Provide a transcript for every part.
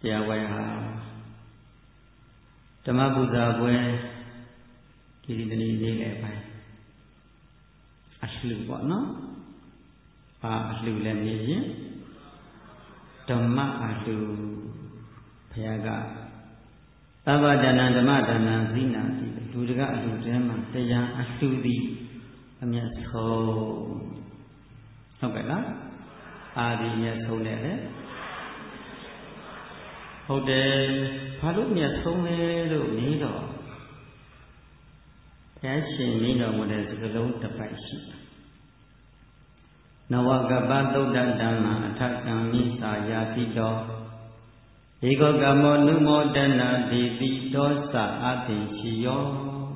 ရာဝိုင်းဟာဓမ္မပူဇာပွဲဒီတနေ့နေ့လည်းပိုင်းအလှူပေါ့နော်ဘာအလှူလဲမြည်ရင်ဓမ္မအလှူဘုရားကသဗ္ဗဒါနဓမ္မဒါနဇိနာတိလူတကအလှူထဲမှာတရားအလှူသည်အမြတ်ဆုံးဟုတ်ကဲ့လားအာဒီမြတ်ဆုံးတယ်လေဟုတ်တယ်ဘာလို့မြတ်ဆုံးလဲလို့နေတော့ဘုရားရှင်နေတော်မူတဲ့စကားလုံးတစ်ပိုက်ရှိတယ်နဝကပ္ပသုဒ္ဓဓမ္မအထကံမိသာယာတိတောဧကောကမောနုမောဒနာတိတိတောသအသိရှိယော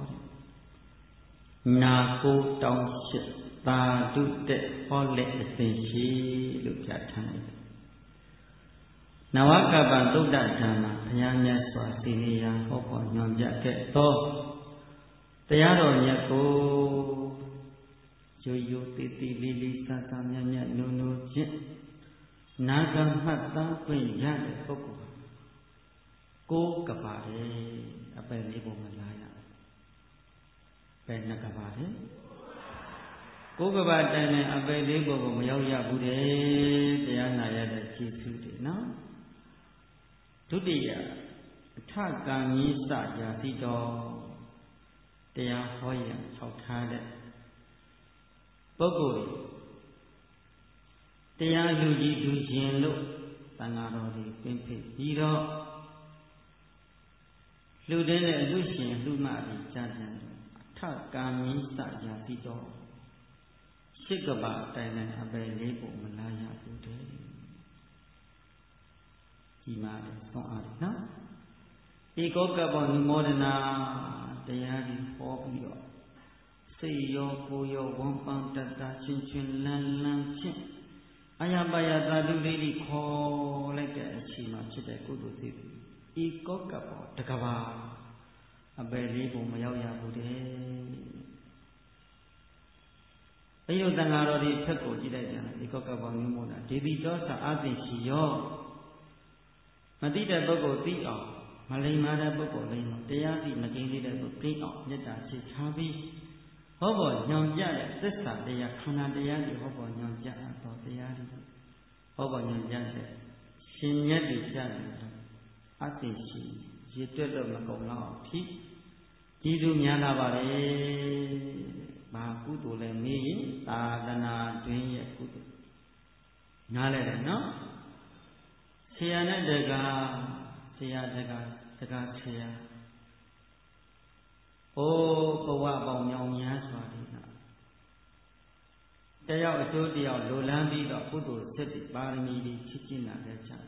နာကိုတောင်းရှိသာဓုတဲ့ဟောလက်အစဉ်ရှိလို့ပြဋ္ဌာန်းတယ်နဝကပ္ပသုဒ္ဓဓမ္မဘုရားမြတ်စွာဘုရားဟောပေါ်ညွှန်ပြခဲ့သောတရားတော်မြတ်ကိုရိုးရိုးတည်တည်လေးလေးစားစားမြတ်မြတ်နုံနုံချင်းနာဂမှတ်သားခွင့်ရတဲ့ပုဂ္ဂိုလ်ကိုးကပါတယ်အပယ်လေးပုံမလားရပဲနှစ်ကပါတယ်ကိုးကပါတိုင်နဲ့အပယ်လေးပုံကိုမရောက်ရဘူးတဲ့တရားနာရတဲ့ခြေဆုတွေနော်ဒုတိယအထကံကြီးစရာတိတော်တရားဟောရန်ဆောက်ထားတဲ့ပုဂ္ဂိုလ်တရားလူကြီးလူရှင်လို့သံဃာတော်တွေပင်ဖိတ်ပြီးတော့လူတဲ့လူရှင်လူမတွေကြားကြတယ်အထကံကြီးစရာတိတော်ရှိကပါတိုင်နဲ့အပယ်လေးပုံမလားရဘူးတဲ့ဒီမှာသွန်အားနော်ဧကောကပ္ပနုမောဒနာတရားကြီးဟောပြီးတော့စိတ်ရောကိုယ်ရောဝမ်းပန်းတတ်တာချင်းချင်းလန်းလန်းချင်းအာယပါယသာဓုလေးကြီးခေါ်လိုက်တဲ့အချိန်မှာဖြစ်တဲ့ကုသိုလ်စိတ်ဧကောကပ္ပတကဘာအပယ်လေးပုံမရောက်ရဘူးတဲ့ဘယုတ်တန်ဃာတော်ဒီဖက်ကိုကြည့်လိုက်ကြတယ်ဧကောကပ္ပမျိုးမို့လားဒေဝီတော်သာအသိရှိရောမသိတဲ့ပုဂ္ဂိုလ်သိအောင်မလိမ္မာတဲ့ပုဂ္ဂိုလ်လိမ္မာတရားသိမကင်းသေးတဲ့ပုဂ္ဂိုလ်သိအောင်မေတ္တာချစ်ထားပြီးဟောပေါ်ညွန်ပြတဲ့သစ္စာတရားခန္ဓာတရားတွေဟောပေါ်ညွန်ပြတော့တရားတွေဟောပေါ်ညွန်ပြတဲ့ရှင်မြတ်တွေကြားတယ်အသိရှိရည်တွက်တော့မကုန်တော့ဖြစ်ကြည်သူများလာပါလေဘာကုသိုလ်လဲမေးရင်သာသနာတွင်ရဲ့ကုသိုလ်နားလဲတယ်နော်ဆရာနဲ့တကားဆရာတကားဆရာဘဝပေါင်းမြောင်များစွာဒီကတယောက်အကျိုးတယောက်လိုလန်းပြီးတော့ကုသိုလ်စစ်ပြီးပါရမီတွေချစ်ကျင့်လာတဲ့ချာ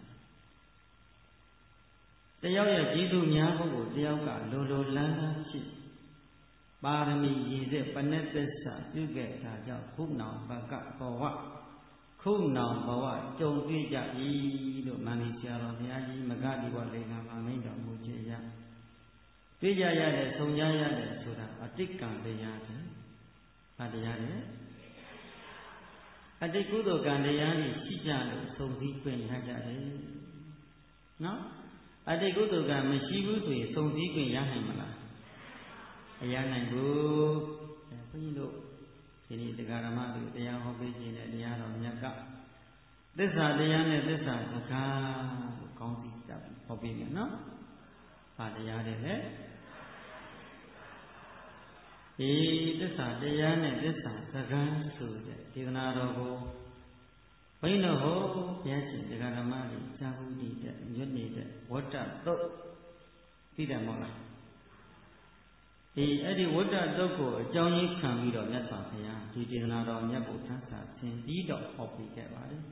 တယောက်ရဲ့ကျေးဇူးများဖို့ကိုတယောက်ကလိုလန်းချစ်ပါရမီရည်တဲ့ပဏ္ဏသစ္စာပြုခဲ့တာကြောင့်ခုနောင်ဘကဘဝခုနောင်ဘဝကြုံတွေ့ကြ၏လို့မန္တိဆရာတော်ဘုရားကြီးမဂ္ဂဒီဝလေကမှာမိန့်တော်မူခြင်းရတွေ့ကြရတဲ့ဆုံကြရတဲ့ဆိုတာအတိတ်ကံတရားတွေ။ဘာတရားလဲ။အတိတ်ကုသိုလ်ကံတရားတွေရှိကြလို့ဆုံစည်းခွင့်ရကြတယ်။နော်။အတိတ်ကုသိုလ်ကံမရှိဘူးဆိုရင်ဆုံစည်းခွင့်ရနိုင်မလား။မရနိုင်ဘူး။ဘုန်းကြီးတို့ဒီနေ့တရားဓမ္မတွေတရားဟောပေးခြင်းနဲ့တရားတော်မြတ်ကသစ္စာတရားနဲ့သစ္စာစကားကိုကောင်းစီတပ်ဟောပေးမယ်နော်။ဘာတရားတွေလဲ။သစ္စာတရားနဲ့သစ္စာစကားဆိုတဲ့ဒေသနာတော်ကိုဘိန်းတော်ဟောဘုရားရှင်တရားဓမ္မတွေစာဘူးတည်တဲ့ညွတ်နေတဲ့ဝတ္တသုတ်သိတယ်မဟုတ်လားအဲ့ဒီဝတ္တသုတ်ကိုအကြောင်းရင်းခံပြီးတော့မြတ်စွာဘုရားဒီဒေသနာတော်မြတ်ကိုသံသာဆင်ပြီးတော့ဟောပြခဲ့ပါတယ်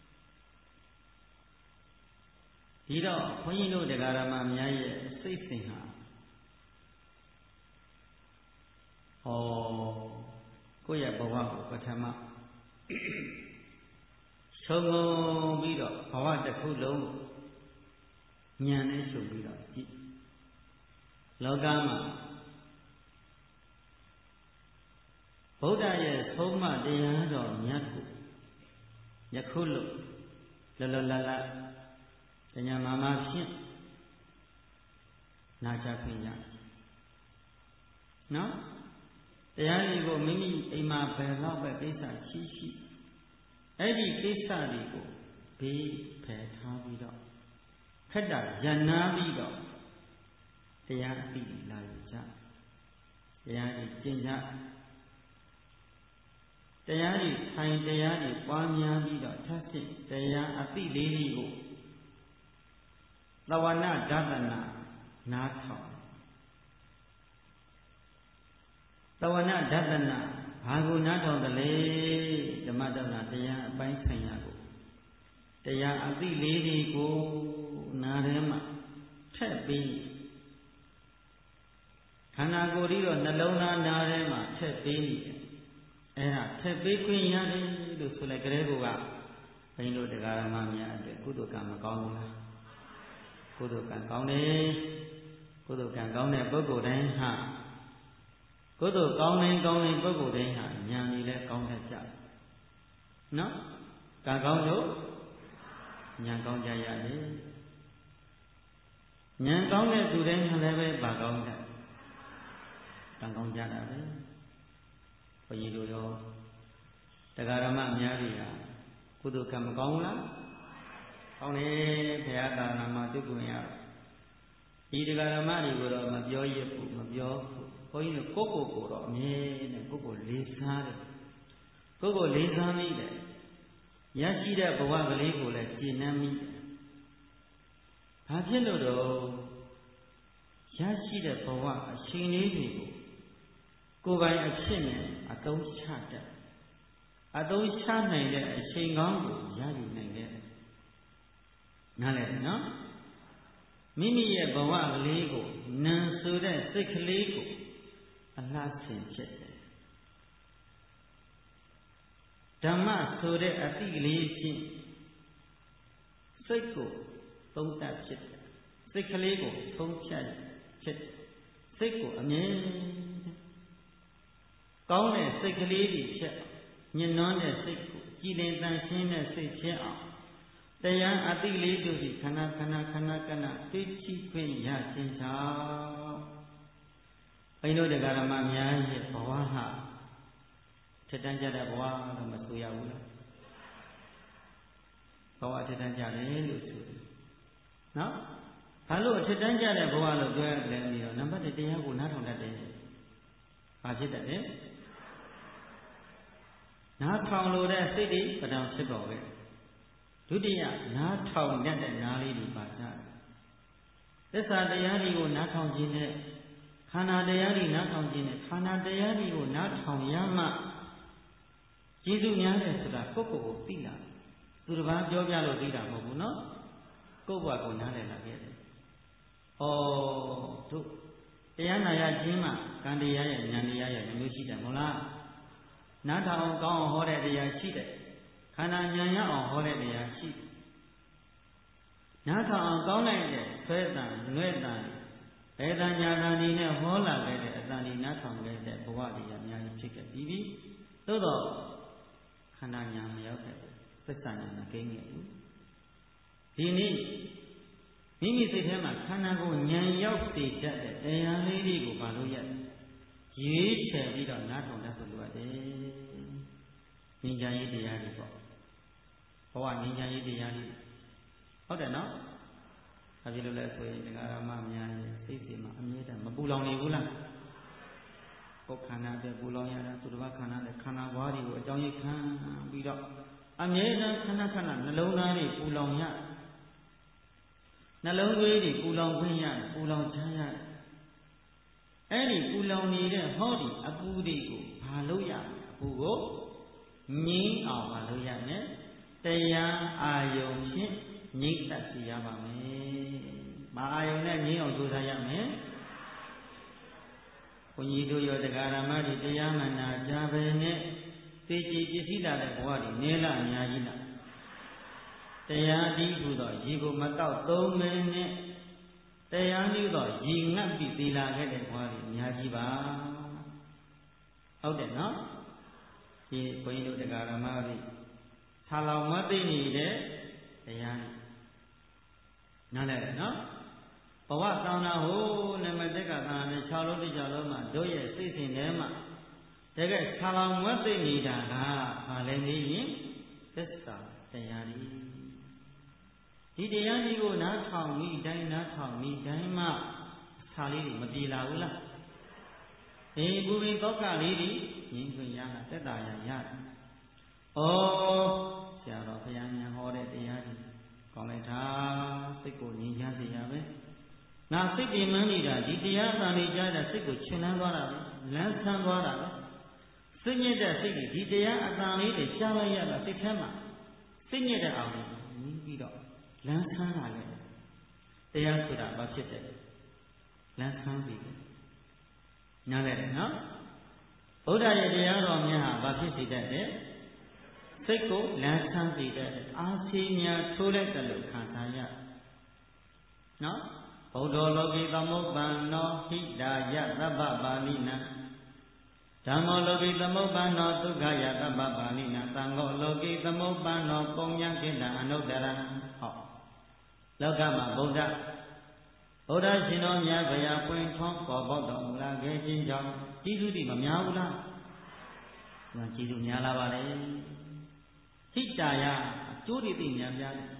ဒီတော့ဘုန်းကြီးတို့တရားဓမ္မများရဲ့စိတ်စဉ်ဟာကိုယ့်ရဲ့ဘဝကိုပထမဆုံးပြီးတော့ဘဝတစ်ခုလုံးဉာဏ်နဲ့ရှုပ်ပြီးတော့ကြည့်လောကမှာဗုဒ္ဓရဲ့ဆုံးမတရားတော်မြတ်ကိုယခုလို့လလလလတညာမာဖြင့်နာကြခွင့်ရနော်တရားတွေကိုမိမိအိမ်မှာဘယ်တော့ပဲကိစ္စရှိအဲ့ဒီကိစ္စတွေကိုဘေးဖယ်ထားပြီးတော့ခက်တာရန်နာပြီးတော့တရားအသိလာယူကြတရားကြီးကျင့်ကြတရားကြီးထိုင်တရားကြီးပွားများပြီးတော့ထပ်ဖြင့်တရားအသိလေးတွေကိုသဝနာဒသနာနားထောင်သဝနာဒသနာဘာကိုနားထောင်တယ်လဲဓမ္မဒသနာတရားအပိုင်းဆိုင်ရာကိုတရားအသိလေးတွေကိုနားထဲမှာထက်ပြီးခန္ဓာကိုယ်ကြီးတော့နှလုံးသားနားထဲမှာထက်ပြီးနေတယ်အဲ့ဒါထက်ပြီးခွင့်ရတယ်လို့ဆိုလိုက်ကလေးကဘိန်းတို့တရားဓမ္မများအတွက်ကုသိုလ်ကံမကောင်းဘူးလားကုသိုလ်ကံကောင်းတယ်ကုသိုလ်ကံကောင်းတဲ့ပုဂ္ဂိုလ်တိုင်းဟာကုသိုလ်ကောင်းတဲ့ပုဂ္ဂိုလ်တိုင်းဟာဉာဏ်ကြီးလည်းကောင်းတတ်ကြနော်ကံကောင်းလို့ဉာဏ်ကောင်းကြရတယ်ဉာဏ်ကောင်းတဲ့သူတိုင်းဟာလည်းပဲဘာကောင်းတယ်ကံကောင်းကြတာပဲဘုန်းကြီးတို့ရောတရားဓမ္မအများကြီးဟာကုသိုလ်ကံမကောင်းဘူးလားကောင်းတယ်ဘုရားသာသနာမှာတွေ့ကြရဒီတရားဓမ္မတွေကိုတော့မပြောရဘူးမပြောဘူးဘုန်းကြီးတို့ကိုယ်တော့အမြဲတမ်းကိုယ်လေးစားတယ်ကိုယ်လေးစားမိတယ်ရရှိတဲ့ဘဝကလေးကိုလည်းရှင်းနှမ်းမိတယ်ဘာဖြစ်လို့တော့ရရှိတဲ့ဘဝအချိန်လေးတွေကိုကိုယ်ပိုင်အဖြစ်နဲ့အသုံးချတတ်အသုံးချနိုင်တဲ့အချိန်ကောင်းကိုရယူနိုင်တယ်နားလည်နော်မိမိရဲ့ဘဝကလေးကိုနံဆိုတဲ့စိတ်ကလေးကိုအလှဆင်ဖြစ်တယ်ဓမ္မဆိုတဲ့အသိကလေးဖြင့်စိတ်ကိုသုံးသပ်ဖြစ်တယ်စိတ်ကလေးကိုသုံးဖြတ်ဖြစ်တယ်စိတ်ကိုအမြဲကောင်းတဲ့စိတ်ကလေးတွေဖြစ်ညှဉ်းနှွမ်းတဲ့စိတ်ကိုကြည်လင်တန်ရှင်းတဲ့စိတ်ဖြစ်အောင်တရားအသိလေးတို့ဒီခဏခဏသိချိခွင့်ရခြင်းကြောင့်ဘိန်းတို့တရားဓမ္မများရဲ့ဘဝဟာထက်တန်းကြတဲ့ဘဝတော့မဆိုရဘူးလားဘဝထက်တန်းကြတယ်လို့ဆိုတယ်နော်ဘာလို့ထက်တန်းကြတဲ့ဘဝလို့ပြောရတယ်ပြီးတော့နံပါတ်1တရားကိုနားထောင်တတ်တယ်ဘာဖြစ်တတ်လဲနားထောင်လို့တဲ့စိတ်တွေပထမဖြစ်ပေါ်ခဲ့ဒုတိယနားထောင်တတ်တဲ့နားလေးတွေပါကြသစ္စာတရားတွေကိုနားထောင်ခြင်းနဲ့ခန္ဓာတရားတွေနားထောင်ခြင်းနဲ့ခန္ဓာတရားတွေကိုနားထောင်ရမှကျေးဇူးများတယ်ဆိုတာကိုယ့်ကိုယ်ကိုသိလာသူတစ်ပါးပြောပြလို့သိတာမဟုတ်ဘူးနော်ကိုယ့်ဘဝကိုနားလည်လာခဲ့တယ်ဩတို့တရားနာရခြင်းမှာကံတရားရဲ့ဉာဏ်တရားရဲ့မျိုးရှိတယ်မဟုတ်လားနားထောင်ကောင်းအောင်ဟောတဲ့တရားရှိတယ်ခန္ဓာဉာဏ်ရအောင်ဟောတဲ့တရားရှိတယ်နားထောင်အောင်ကောင်းလိုက်တဲ့ဆွဲတန်၊နှွဲ့တန်ဘယ်တန်ညာတန်ဒီနဲ့ဟောလာခဲ့တဲ့အတန်ဒီနားထောင်ခဲ့တဲ့ဘဝတရားအများကြီးဖြစ်ခဲ့ပြီးပြီသို့တော့ခန္ဓာဉာဏ်မရောက်ခဲ့ဘူးသစ္စာဉာဏ်မကိန်းခဲ့ဘူးဒီနေ့မိမိစိတ်ထဲမှာခန္ဓာကိုယ်ဉာဏ်ရောက်စေတတ်တဲ့တရားလေးတွေကိုဘာလို့ရရွေးချယ်ပြီးတော့နားထောင်တတ်ဖို့လိုအပ်တယ်ဉာဏ်ဉာဏ်ရေးတရားတွေပေါ့ဘဝဉာဏ်ဉာဏ်ရေးတရားတွေဟုတ်တယ်နော်။ဒါဖြစ်လို့လဲဆိုရင်တရားဓမ္မများရဲ့စိတ်စီမှာအမြဲတမ်းမပူလောင်နေဘူးလား။ကိုယ်ခန္ဓာအတွက်ပူလောင်ရတာသူတစ်ပါးခန္ဓာနဲ့ခန္ဓာဘွားတွေကိုအကြောင်းရိပ်ခံပြီးတော့အမြဲတမ်းခဏနှလုံးသားတွေပူလောင်ရနှလုံးသွေးတွေပူလောင်ခွင့်ရပူလောင်ချမ်းရအဲ့ဒီပူလောင်နေတဲ့ဟောဒီအပူတွေကိုဘာလို့ရအပူကိုငြိမ်းအောင်ဘာလို့ရမယ်တရားအာယုံဖြင့်ငြိမ့်သက်စီရပါမယ်။မာအာယုန်နဲ့ငြိမ်းအောင်ကြိုးစားရမယ်။ဘုန်းကြီးတို့ရောတရားဓမ္မတွေတရားမှန်တာကြားပဲနဲ့သိကြည်ပစ္စည်းလာတဲ့ဘဝတွေနည်းလာအများကြီးလား။တရားဒီဟုသောရေကိုမတောက်သုံးမင်းနဲ့တရားနည်းသောရေငတ်ပြီးသီလာခဲ့တဲ့ဘဝတွေအများကြီးပါ။ဟုတ်တယ်နော်။ဒီဘုန်းကြီးတို့တရားဓမ္မတွေဆာလောင်မသိနေတဲ့တရားနားလည်တယ်နော်ဘဝတောင်းတာဟိုနမတက်ကသာနဲ့6လုံးတစ်6လုံးမှာတို့ရဲ့စိတ်စဉ်ထဲမှာတကယ်ဆာလောင်မွတ်သိနေတာကဘာလဲနေရင်သစ္စာတရားဒီတရားကြီးကိုနားထောင်မိတိုင်းနားထောင်မိတိုင်းမှဆာလေးတွေမပြေလာဘူးလားအေးဘူရိသောကလေးတွေငြင်းခွင့်ရတာတက်တာရရတယ်ဩဆရာတော်ဘုရားများဟောတဲ့တရားကြီးကောင်းလိုက်တာစိတ်ကိုငြိမ်းချမ်းစေရပဲနာစိတ်တည်မှန်းနေတာဒီတရားအမှန်ကြားတဲ့စိတ်ကိုချင်လန်းသွားတာပဲလန်းဆန်းသွားတာပဲစိတ်ညစ်တဲ့စိတ်ကြီးဒီတရားအမှန်လေးတွေကြားလိုက်ရတာစိတ်ထဲမှာစိတ်ညစ်တဲ့အောင်ကြီးပြီးတော့လန်းဆန်းလာတယ်တရားဆိုတာဘာဖြစ်တယ်လန်းဆန်းပြီနားလည်တယ်နော်ဘုရားရဲ့တရားတော်များဟာဘာဖြစ်စေတတ်တယ်စိတ်ကိုလန်းဆန်းစေတတ်တယ်အာစီများထိုးလိုက်တယ်လို့ခံစားရနော်ဘုဒ္ဓလောကိသမုပ္ပန္နောဟိတာယသဗ္ဗပါဠိနံဓမ္မောလောကိသမုပ္ပန္နောဒုက္ခယသဗ္ဗပါဠိနံသံဃောလောကိသမုပ္ပန္နောပုံညာကိတ္တအနုတ္တရဟောလောကမှာဗုဒ္ဓရှင်တော်မြတ်ဘုရားပွင့်ထွန်းပေါ်ပေါက်တော်မူလာခဲ့ခြင်းကြောင့်ကျေးဇူးတွေမများဘူးလားကျေးဇူးများလာပါလေဟိတာယအကျိုးတွေသိများများတယ်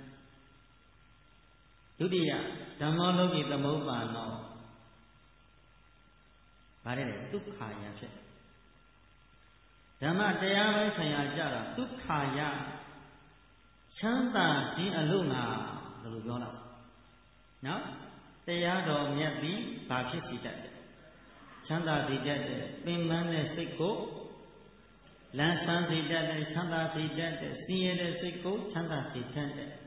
ဒုတိယဓမ္မောလောကိသမုပ္ပန္နောဗါတဲ့ဒုက္ခယဖြစ်ဓမ္မတရားပိုင်းဆိုင်ရာကြတာဒုက္ခယချမ်းသာခြင်းအလို့ငါလို့ပြောတာနော်တရားတော်မြတ်ပြီးဘာဖြစ်စေတတ်တယ်ချမ်းသာစေတတ်တယ်ပင်ပန်းတဲ့စိတ်ကိုလန်းဆန်းစေတတ်တယ်ချမ်းသာစေတတ်တယ်ဆင်းရဲတဲ့စိတ်ကိုချမ်းသာစေတတ်တယ်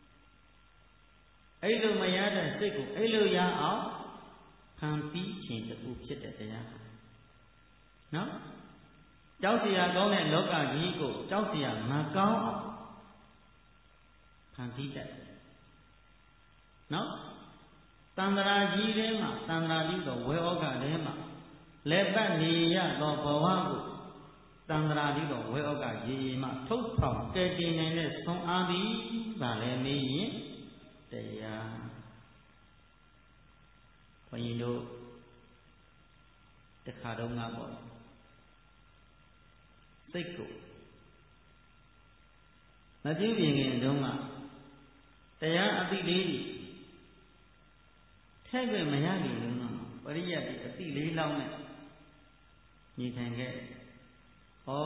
အဲ့လိုမရတဲ့စိတ်ကိုအဲ့လိုရအောင်ခံပြီးခြင်းတူဖြစ်တဲ့တရားနော်ကြောက်เสียကောင်းတဲ့လောကကြီးကိုကြောက်เสียမကောင်းအောင်ခံပြီးတတ်တယ်နော်တန္တရာကြီးထဲမှာတန္တရာကြီးတော့ဝေဩဃထဲမှာလက်ပတ်နေရသောဘဝကိုတန္တရာကြီးတော့ဝေဩဃရေမှထုတ်ဆောင်ကဲ့တင်နိုင်တဲ့ဆွမ်းအားသည်ဗာလဲမေးရင်တရားဘုန်းကြီးတို့တခါတော့ငါပေါ့စိတ်ကိုမကြည့်ပြင်ခင်တုန်းကတရားအတိလေးကြီးထဲ့ခွင့်မရပြီလို့ပရိယတ်ဒီအတိလေးလောက်နဲ့ညီထိုင်ခဲ့။ဩ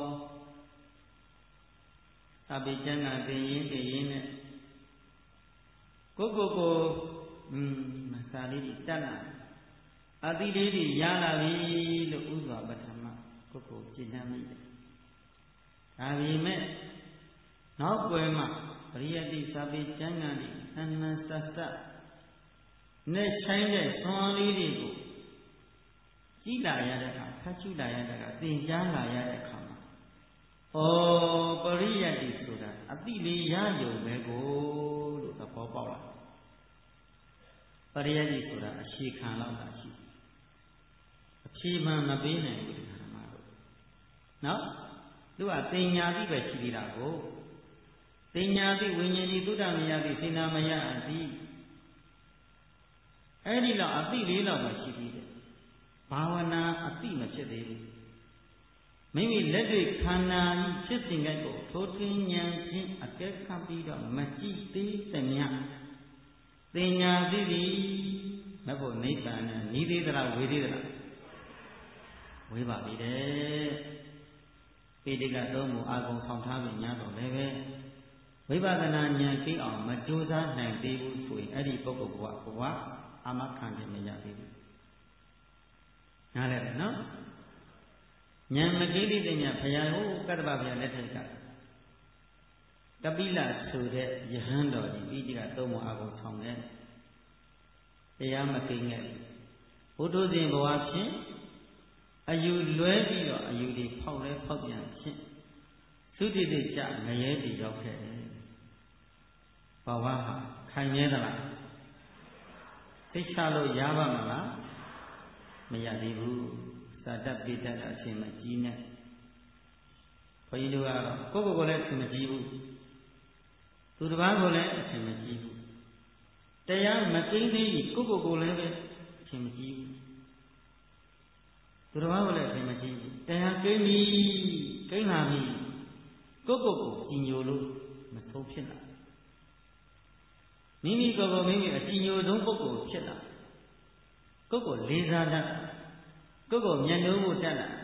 အဘိကျမ်းကသိရင်နဲ့ကိုမစာလေးကြီးတက်လာအတိလေးကြီးရလာပြီလို့ဥစွာပထမကိုပြည့်နှံ့မိတယ်။ဒါပေမဲ့နောက်ွယ်မှာပရိယတ်ဒီစာပေကျမ်းကဒီအနန္တသနဲ့ဆိုင်တဲ့ဆွမ်းလေးတွေကိုကြည်လာရတဲ့အခါဖတ်ကြည့်လာရတဲ့အခါသင်ကြားလာရတဲ့အခါမှာပရိယတ်တိဆိုတာအတိလေးရယုံပဲကိုလို့သဘောပေါက်လာပရိယတ်တိဆိုတာအရှိခံလောက်တာရှိအဖြေမှန်မပေးနိုင်ဘူးဒီဓမ္မတို့နော်သူကတင်ညာတိပဲရှိသေးတာကိုတင်ညာတိဝိညာဉ်တိသုဒ္ဓမယတိစေနာမယအတိအဲ့ဒီလောက်အတိလေးလောက်ပဲရှိသေးတယ်ဘာဝနာအတိမဖြစ်သေးဘူးမိမိလက်တွေ့ခန္ဓာဖြစ်စဉ်ကကိုထိုးထွင်းဉာဏ်ဖြင့်အကဲခတ်ပြီးတော့မကြည့်သေးသမျှသင်ညာသိသည်မဖို့နိဗ္ဗာန်နဲ့ဤသေးသလားဝေသေးသလားဝေပါပြီတဲ့ပိဋကသုံးမှုအာကုန်ဆောင်ထားပြီးညာတော့လည်းပဲဝိပဿနာဉာဏ်သိအောင်မကြိုးစားနိုင်သေးဘူးဆိုရင်အဲ့ဒီပုဂ္ဂိုလ်ဘဝအာမခံခြင်းမရသေးဘူးနားလည်တယ်နော်ဉာဏ်မကိဋ္တိညာဘုရားဟိုကတ္တဗဘုရားလက်ထက်ကကပိလဆိုတဲ့ယဟန်တော်ကြီးပိဋကသုံးမှုအာကုန်ဆောင်တဲ့တရားမကိငဲ့ဘုဒ္ဓဇင်ဘဝဖြင့်အယူလွဲပြီးတော့အယူတွေဖောက်ပြန်ဖြင့်သုတိတိကျငရဲတည်ရောက်ခဲ့တယ်ဘဝဟာခိုင်မြဲသလားသိချလို့ရပါမလားမရသေးဘူးသာတပိတ္တအရှင်မကြီးနဲ့ဘုန်းကြီးတို့ကတော့ကိုယ့်ကိုယ်လည်းအရှင်မကြီးဘူးသူတစ်ပါးကိုလည်းအရှင်မကြီးဘူးတရားမကိန်းသေးကြီးကိုလည်းပဲအချိန်မကြီးဘူးသူတော်ဘာကိုလည်းအချိန်မကြီးဘူးတရားကိန်းပြီကိန်းလာပြီကိုကြည်ညိုလို့မဆုံးဖြစ်လာမိမိကိုမိမိအကြည်ညိုဆုံးပုဂ္ဂိုလ်ဖြစ်လာကိုလေးစားတတ်ကိုမျက်နှာကိုတတ်လာ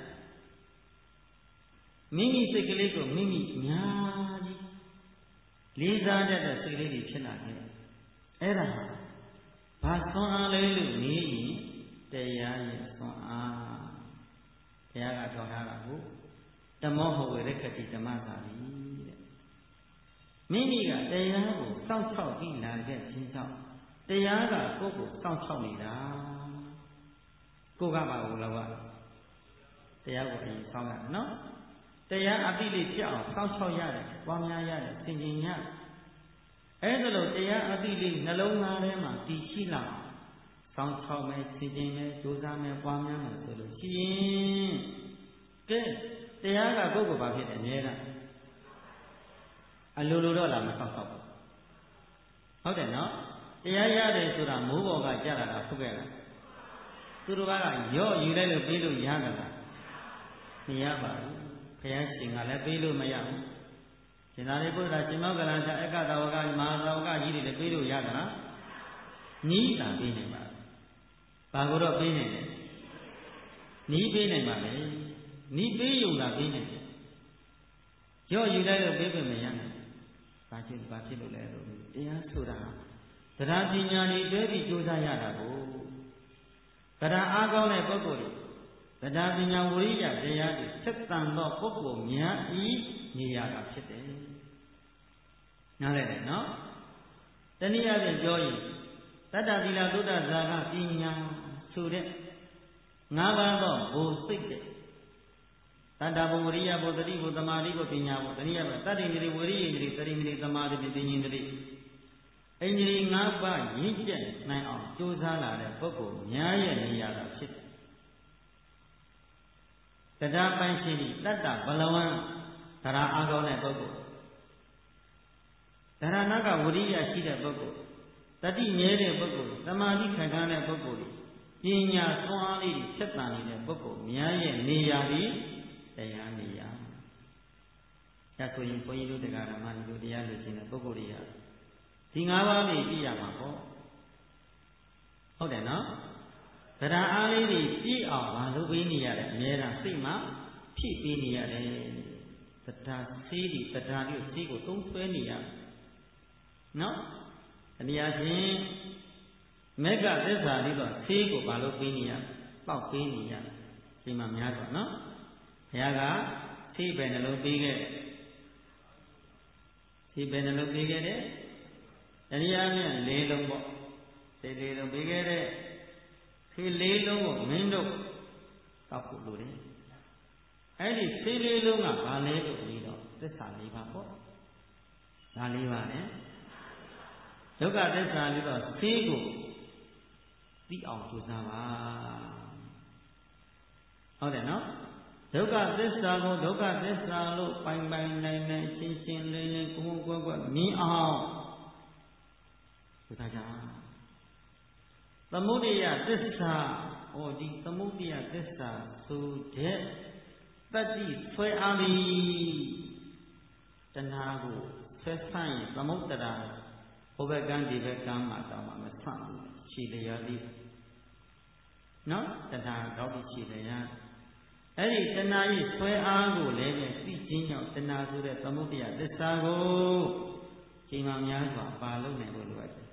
မိမိစိတ်ကလေးကိုမိမိများကြီးလေးစားတတ်တဲ့စိတ်လေးတွေဖြစ်လာတယ်အဲ့ဒါဘာသွန်အားလဲလို့နေရင်တရားရဲ့သွန်အားတရားကတော်ထားတာကိုဓမ္မောဟဝေရခတိဓမ္မသာလိတဲ့မိမိကတရားကိုစောင့်ရှောက်ပြီးလာခဲ့ခြင်းကြောင့်တရားကကိုယ်ကိုစောင့်ရှောက်နေတာကိုကပါဘူးလောကတရားကိုအရင်စောင့်ရနော်တရားအပိလိဖြစ်အောင်စောင့်ရှောက်ရတယ်ပွားများရတယ်သင်ကျင်ရတယ်အဲ့ဒါလို့တရားအပိလိနှလုံးသားထဲမှာတည်ရှိလာစောင့်ရှောက်မယ်သင်ကျင်မယ်ကြိုးစားမယ်ပွားများမယ်ဆိုလို့ရှိရင်ကဲတရားကကိုယ့်ကိုယ်ဘာဖြစ်တယ်အမြဲတမ်းအလိုလိုတော့လာမစောင့်ရှောက်ဘူးဟုတ်တယ်နော်တရားရတယ်ဆိုတာမိုးပေါ်ကကြာလာတာဟုတ်ကဲ့လားသူတို့ကရော့ယူလိုက်လို့ပြီးလို့ရတာလားမရပါဘူးဘုရားရှင်ကလည်းပြီးလို့မရဘူးရှင်သာရိပုတ္တရာရှင်မောက္ကလန်သာအက္ခသဝကမဟာသဝကကြီးတွေလည်းပြီးလို့ရတာလားနီးတာပြီးနိုင်ပါဘာကိုတော့ပြီးနိုင်တယ်နီးပြီးနိုင်ပါလေနီးပြီးယူတာပြီးနိုင်တယ်ရော့ယူလိုက်လို့ပြီးပြီမရနိုင်ဘာဖြစ်လို့လဲလို့တရားဆိုတာတရားပညာတွေတွဲပြီးကြိုးစားရတာကိုတရားအားကောင်းတဲ့ပုဂ္ဂိုလ်တွေတရားပညာဝိရိယတရားတွေဆက်တန်သောပုဂ္ဂိုလ်များဤနေရတာဖြစ်တယ်နားလည်တယ်နော်တနည်းအားဖြင့်ပြောရင်တတ္တသီလသုဒ္ဓဇာကပညာဆိုတဲ့၅ပါးသောဘုစိတ်တဲ့တတ္တဘုဝရိယဘုသတိဘုသမာဓိဘုပညာဘုတနည်းအားဖြင့်တတ္တိန္ဒြေဝိရိယန္ဒြေသတိန္ဒြေသမာဓိပညာန္ဒြေအင်္ဂလိပ်၅ပါးရင့်ကျက်နိုင်အောင်ကြိုးစားလာတဲ့ပုဂ္ဂိုလ်များရဲ့နေရာတာဖြစ်တယ်။တရားပိုင်ရှိသည့်တတ္တဘလဝံတရားအားကောင်းတဲ့ပုဂ္ဂိုလ်တရားနာကဝိရိယရှိတဲ့ပုဂ္ဂိုလ်တတိမြဲတဲ့ပုဂ္ဂိုလ်သမာဓိခံခံတဲ့ပုဂ္ဂိုလ်ပညာသွန်အားလေးတွေဆက်တန်နေတဲ့ပုဂ္ဂိုလ်များရဲ့နေရာပြီးတရားနေရာ။ဒါဆိုရင်ဘုန်းကြီးတို့တရားဓမ္မတို့တရားလို့ရှိတဲ့ပုဂ္ဂိုလ်တွေကဒီ၅ပါးလေးပြည့်ရမှာပေါ့ဟုတ်တယ်နော်တရားအားလေးတွေပြည့်အောင်မလုပ်ပေးနေရတယ်အများအားစိတ်မှာဖြည့်ပေးနေရတယ်တရားဆေးတွေတရားတွေဆေးကိုသုံးဆွဲနေရနော်တရားချင်းမေဃသစ္စာလေးတော့ဆေးကိုမလုပ်ပေးနေရပေါက်ပေးနေရဒီမှာများတော့နော်ဘုရားကဆေးပဲနှလုံးပေးခဲ့ဆေးပဲနှလုံးပေးခဲ့တယ်တရားမြတ်၄လုံးပေါ့ဒီ၄လုံးပြီးခဲ့တဲ့ဒီ၄လုံးကိုမင်းတို့တောက်ဖို့လိုတယ်အဲ့ဒီဒီ၄လုံးကဘာလဲလို့ပြီးတော့သစ္စာ၄ပါးပေါ့ဒါ၄ပါးနဲ့ဒုက္ခသစ္စာလေးတော့သိကိုသိအောင်ကြိုးစားပါဟုတ်တယ်နော်ဒုက္ခသစ္စာကိုဒုက္ခသစ္စာလို့ပိုင်ပိုင်နိုင်နိုင်ရှင်းရှင်းလင်းလင်းကိုယ်ကိုယ်ကွယ်မြင်အောင်ဒါကြောင့်သမုဒိယသစ္စာဟောဒီသမုဒိယသစ္စာဆိုတဲ့တတိဆွဲအားပြီးတဏှာကိုဆွဲဆန့်ရင်သမုဒ္ဒရာဟိုဘက်ကန်းဒီဘက်ကန်းမှာတော့မဆန့်ဘူးခြေလျားလေးနော်တဏှာကောက်ပြီးခြေလျားအဲ့ဒီတဏှာရဲ့ဆွဲအားကိုလည်းပဲသိချင်းကြောင့်တဏှာဆိုတဲ့သမုဒိယသစ္စာကိုချိန်မှများစွာပါလို့နိုင်လို့လိုအပ်တယ်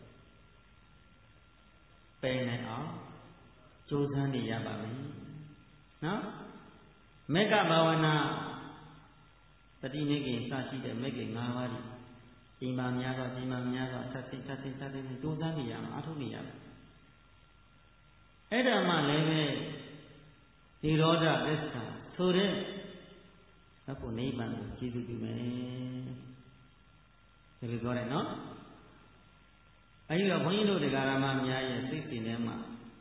ပယ်နိုင်အောင်ကြိုးစားနေရပါမယ်နော်မေဃဘာဝနာတတိမေခင်စရှိတဲ့မေခင်၅ပါးဒီချိန်မှများစွာချိန်မှများစွာဆက်စိတ်ကြိုးစားနေရမှာအထုနေရမှာအဲ့ဒါမှလည်းပဲဒီရောဓသစ္စာဆိုတဲ့အခုနိဗ္ဗာန်ကိုကြည့်ကြည့်မယ်ဒီလိုပြောတယ်နော်အဲဒီတော့ဘုန်းကြီးတို့တရားဓမ္မများရဲ့စိတ်စဉ်ထဲမှာ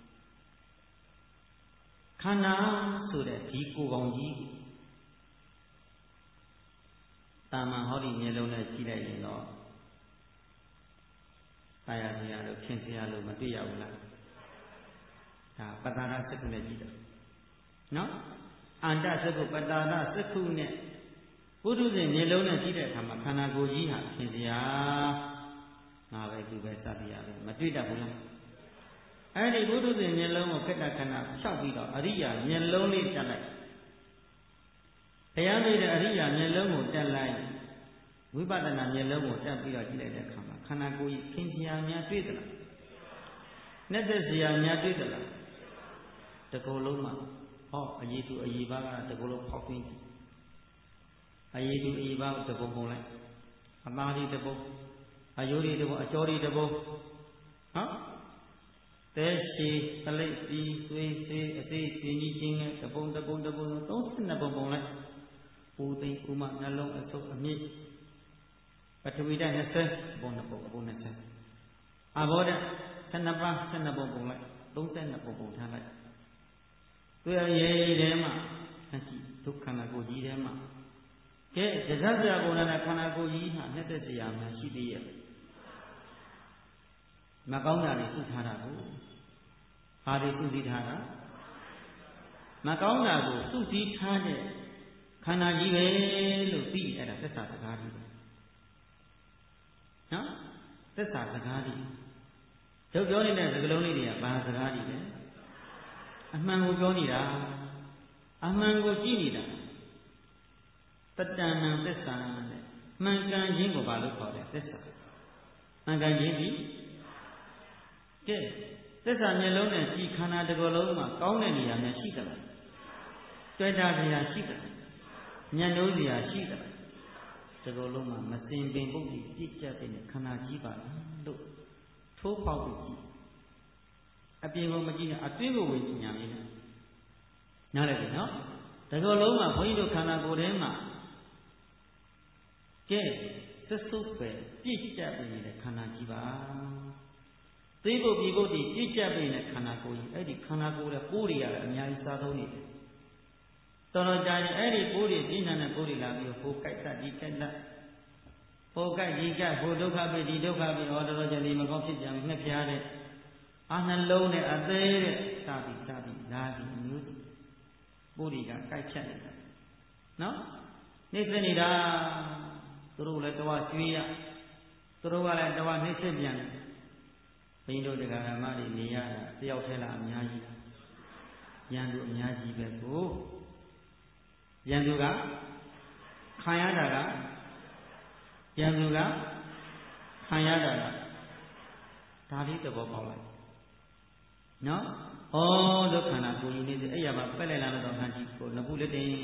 ခန္ဓာဆိုတဲ့ဒီကိုယ်ကောင်ကြီးတာမန်ဟောဒီမျိုးလုံးနဲ့ကြည့်လိုက်ရင်တော့တာယာစရာလို့ခင်စရာလို့မတွေ့ရဘူးလားဒါပတ္တာရစက္ခုနဲ့ကြည့်တယ်နော်အန္တစက္ခုပတ္တာရစက္ခုနဲ့ပုထုဇဉ်မျက်လုံးနဲ့ကြည့်တဲ့အခါမှာခန္ဓာကိုယ်ကြီးဟာခင်စရာငါပဲသူပဲစသည်ရပဲမတွေ့တတ်ဘူးလားအဲ့ဒီပုထုဇဉ်မျက်လုံးကိုခက်တခဏဖြောက်ပြီးတော့အရိယာမျက်လုံးလေးတက်လိုက်တရားတွေ့တဲ့အရိယာမျက်လုံးကိုတက်လိုက်ဝိပဿနာမျက်လုံးကိုတက်ပြီးတော့ကြည့်လိုက်တဲ့အခါမှာခန္ဓာကိုယ်ကြီးခင်စရာများတွေ့သလားနဲ့သက်စရာများတွေ့သလားတကောလုံးမှာဟောအရေးသူအရေးပါကတကောလုံးဖောက်ပြီးအရေးသူအရေးပါတပုံပုံလိုက်အသားလေးတပုံအယိုးလေးတပုံအကြောလေးတပုံဟောသဲရှိပလိတ်စီသွေးစေးအသေးစင်ကြီးချင်းနဲ့တပုံ32ပုံပုံလိုက်ပူသိဥမနှလုံးအဆုပ်အမြင့်ပထဝီဓာတ်20ပုံ2ပုံပုံ20အဘောဓာတ်12ပါး12ပုံပုံလိုက်32ပုံပုံထားလိုက်တွေ့ရည်ထဲမှာမရှိဒုက္ခနာကိုကြီးထဲမှာကဲဒဇဇရာဘုံနဲ့ခန္ဓာကိုယ်ကြီးဟာနှစ်သက်စရာမှရှိသေးရဲ့မကောင်းတာတွေသုထားတာကိုဘာတွေသုစည်းထားတာမကောင်းတာကိုသုစည်းထားတဲ့ခန္ဓာကြီးပဲလို့ပြီးအဲ့ဒါသစ္စာစကားကြီးနော်သစ္စာစကားကြီးတို့ပြောနေတဲ့စကားလုံးလေးတွေကဘာစကားကြီးလဲအမှန်ကိုပြောနေတာအမှန်ကိုကြည့်နေတာတတ္တဏံသစ္စာတဲ့မှန်ကန်ခြင်းကိုဘာလို့ခေါ်လဲသစ္စာမှန်ကန်ခြင်းဒီကဲသစ္စာမျက်လုံးနဲ့ကြည်ခန္ဓာတစ်ခုလုံးမှာကောင်းတဲ့နေရာများရှိသလားတွေ့တာစရာရှိသလားညံ့လို့စရာရှိသလားတစ်ခုလုံးမှာမစင်ပင်ပုဒ်ကြီးပြည့်ကျက်တဲ့ခန္ဓာကြီးပါလားလို့ထိုးပေါက်ပြီးကြည့်အပြင်ကိုမကြည့်နဲ့အတွင်းကိုဝင်ညာနေတယ်နားလည်ပြီနော်တစ်ခုလုံးမှာဘုန်းကြီးတို့ခန္ဓာကိုယ်ထဲမှာကဲသစ္စုပဲပြည့်ကျက်နေတဲ့ခန္ဓာကြီးပါသိဖို့ပြီးဖို့ဒီပြည့်ကျက်နေတဲ့ခန္ဓာကိုယ်ကြီးအဲ့ဒီခန္ဓာကိုယ်ရဲ့ပိုးတွေရတယ်အများကြီးစားသုံးနေတယ်တော်တော်ကြာရင်အဲ့ဒီပိုးတွေပြင်းထန်တဲ့ပိုးတွေလာပြီးဟိုကြိုက်တတ်ဒီကြိုက်တတ်ဟိုကြိုက်ဒီကြိုက်ဟိုဒုက္ခပဲဒီဒုက္ခပဲဟောတော်တော်ကြာနေမကောင်းဖြစ်ကြမယ်နှစ်ပြားတဲ့အာနှလုံးနဲ့အသေးတဲ့စသည်လာပြီးမျိုးပိုးတွေကကြိုက်ဖြတ်နေတာနော်နှိမ့်စနေတာသူတို့လည်းတဝကျွေးရသူတို့ကလည်းတဝနှိမ့်စပြန်တယ်ဘိန်းတို့တရားဓမ္မတွေနေရတာတယောက်ထဲလားအများကြီးရန်သူအများကြီးပဲကိုရန်သူကခံရတာကရန်သူကခံရတာကဒါလေးသဘောပေါက်လိုက်နော်ဩဒုက္ခနာကိုကြီးနေစေအဲ့ရမှာပက်လိုက်လာတော့ခံကြည့်ကိုနဘူးလက်တင်ဩ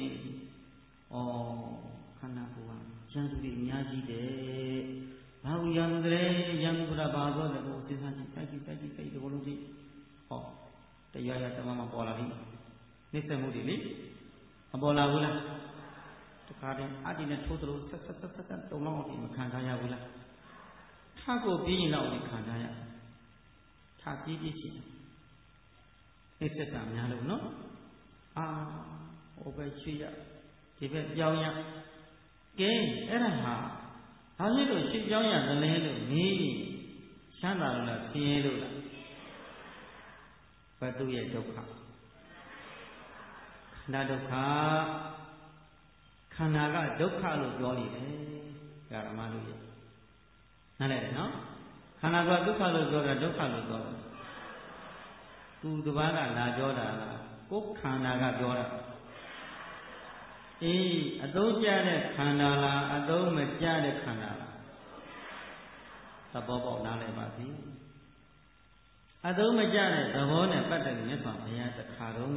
ခန္ဓာကိုယ်ဟာရန်သူတွေအများကြီးတယ်ဘာလို့ရန်သူတွေရန်သူကဘာပြောလဲကိုစဉ်းစားကြည့်တိုက်ကြည့်ဒီလိုလုံးကြည့်ဟောတရားရတမမပေါ်လာပြီနှိစ္စမှုတွေလေမပေါ်လာဘူးလားတခါတည်းအတ္တိနဲ့ထိုးသလိုဆက်တုံလောက်အောင်ဒီမခံစားရဘူးလားထကိုပြင်းရင်တော့ဒီခံစားရထပြေးချင်းနှိစ္စတာများလို့နော်ဟိုပဲချွေရဒီဘက်ပြောင်းရကဲအဲ့ဒါဟာဘာဖြစ်လို့ရှင်းပြောင်းရသလဲလို့မေးချမ်းသာလို့လားဆင်းရဲလို့လားဘတ်သူရဲ့ဒုက္ခခန္ဓာဒုက္ခခန္ဓာကဒုက္ခလို့ပြောနေတယ်ဓမ္မလို့ရနားလည်တယ်နော်ခန္ဓာကဒုက္ခလို့ပြောတာဒုက္ခလို့ပြောတာသူတစ်ပါးကလာပြောတာလားကိုယ်ခန္ဓာကပြောတာအေးအသုံးကျတဲ့ခန္ဓာလားအသုံးမကျတဲ့ခန္ဓာလားသဘောပေါက်နားလည်ပါသည်အသုံးမကျတဲ့သဘောနဲ့ပတ်သက်ပြီးမြတ်စွာဘုရားတခါတော့က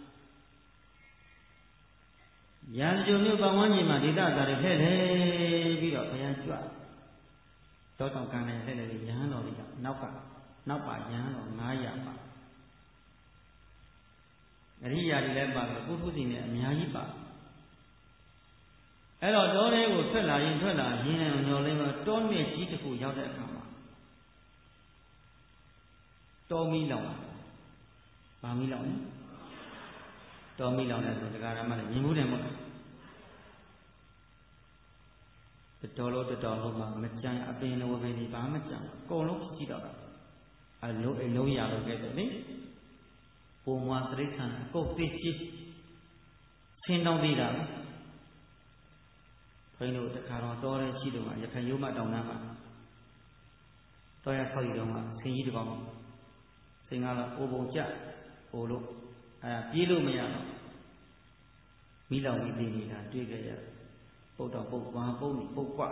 ရန်ကြုံမြို့ပတ်ဝန်းကျင်မှာဒေသသားတွေလှည့်လေပြီးတော့ဘုရားကြွတော့တောင်ကံနဲ့လှည့်လေရဟန်းတော်တွေကနောက်ပါရဟန်းတော်900ပါအရိယာတွေလည်းပါလို့ပုထုဇဉ်တွေအများကြီးပါအဲ့တော့တောထဲကိုထွက်လာရင်ညော်လေးတော့တောမြင့်ကြီးတစ်ခုရောက်တဲ့အခါမှာတောမီးလောင်ဗာမီးလောင်နော်တောမီးလောင်တယ်ဆိုတရားဓမ္မလည်းမြင်မှုတယ်မဟုတ်တော်လို့မှမကြံအပင်လိုပဲဒီဘာမှကြံအကုန်လုံးဖြစ်တော့တာအလုံးရလို့ခဲ့တယ်လေပုံမသတိခံအကုန်သိရှိဆင်းတောင်းသေးတာဘုန်းကြီးတို့တခါတော့တော်တဲ့ရှိတော့မှရခိုင်ရိုးမတောင်တန်းမှာတော်ရဆောက်ရတော့မှဆင်းကြီးတစ်ကောင်ဆင်းကတော့အိုပုံကြဟိုလို့ပြေးလို့မရတော့မိလောင်ပြီးတည်နေတာတွေ့ခဲ့ရပုတ်တော့ပုတ်ကွာပုတ်နေပုတ်ကွာ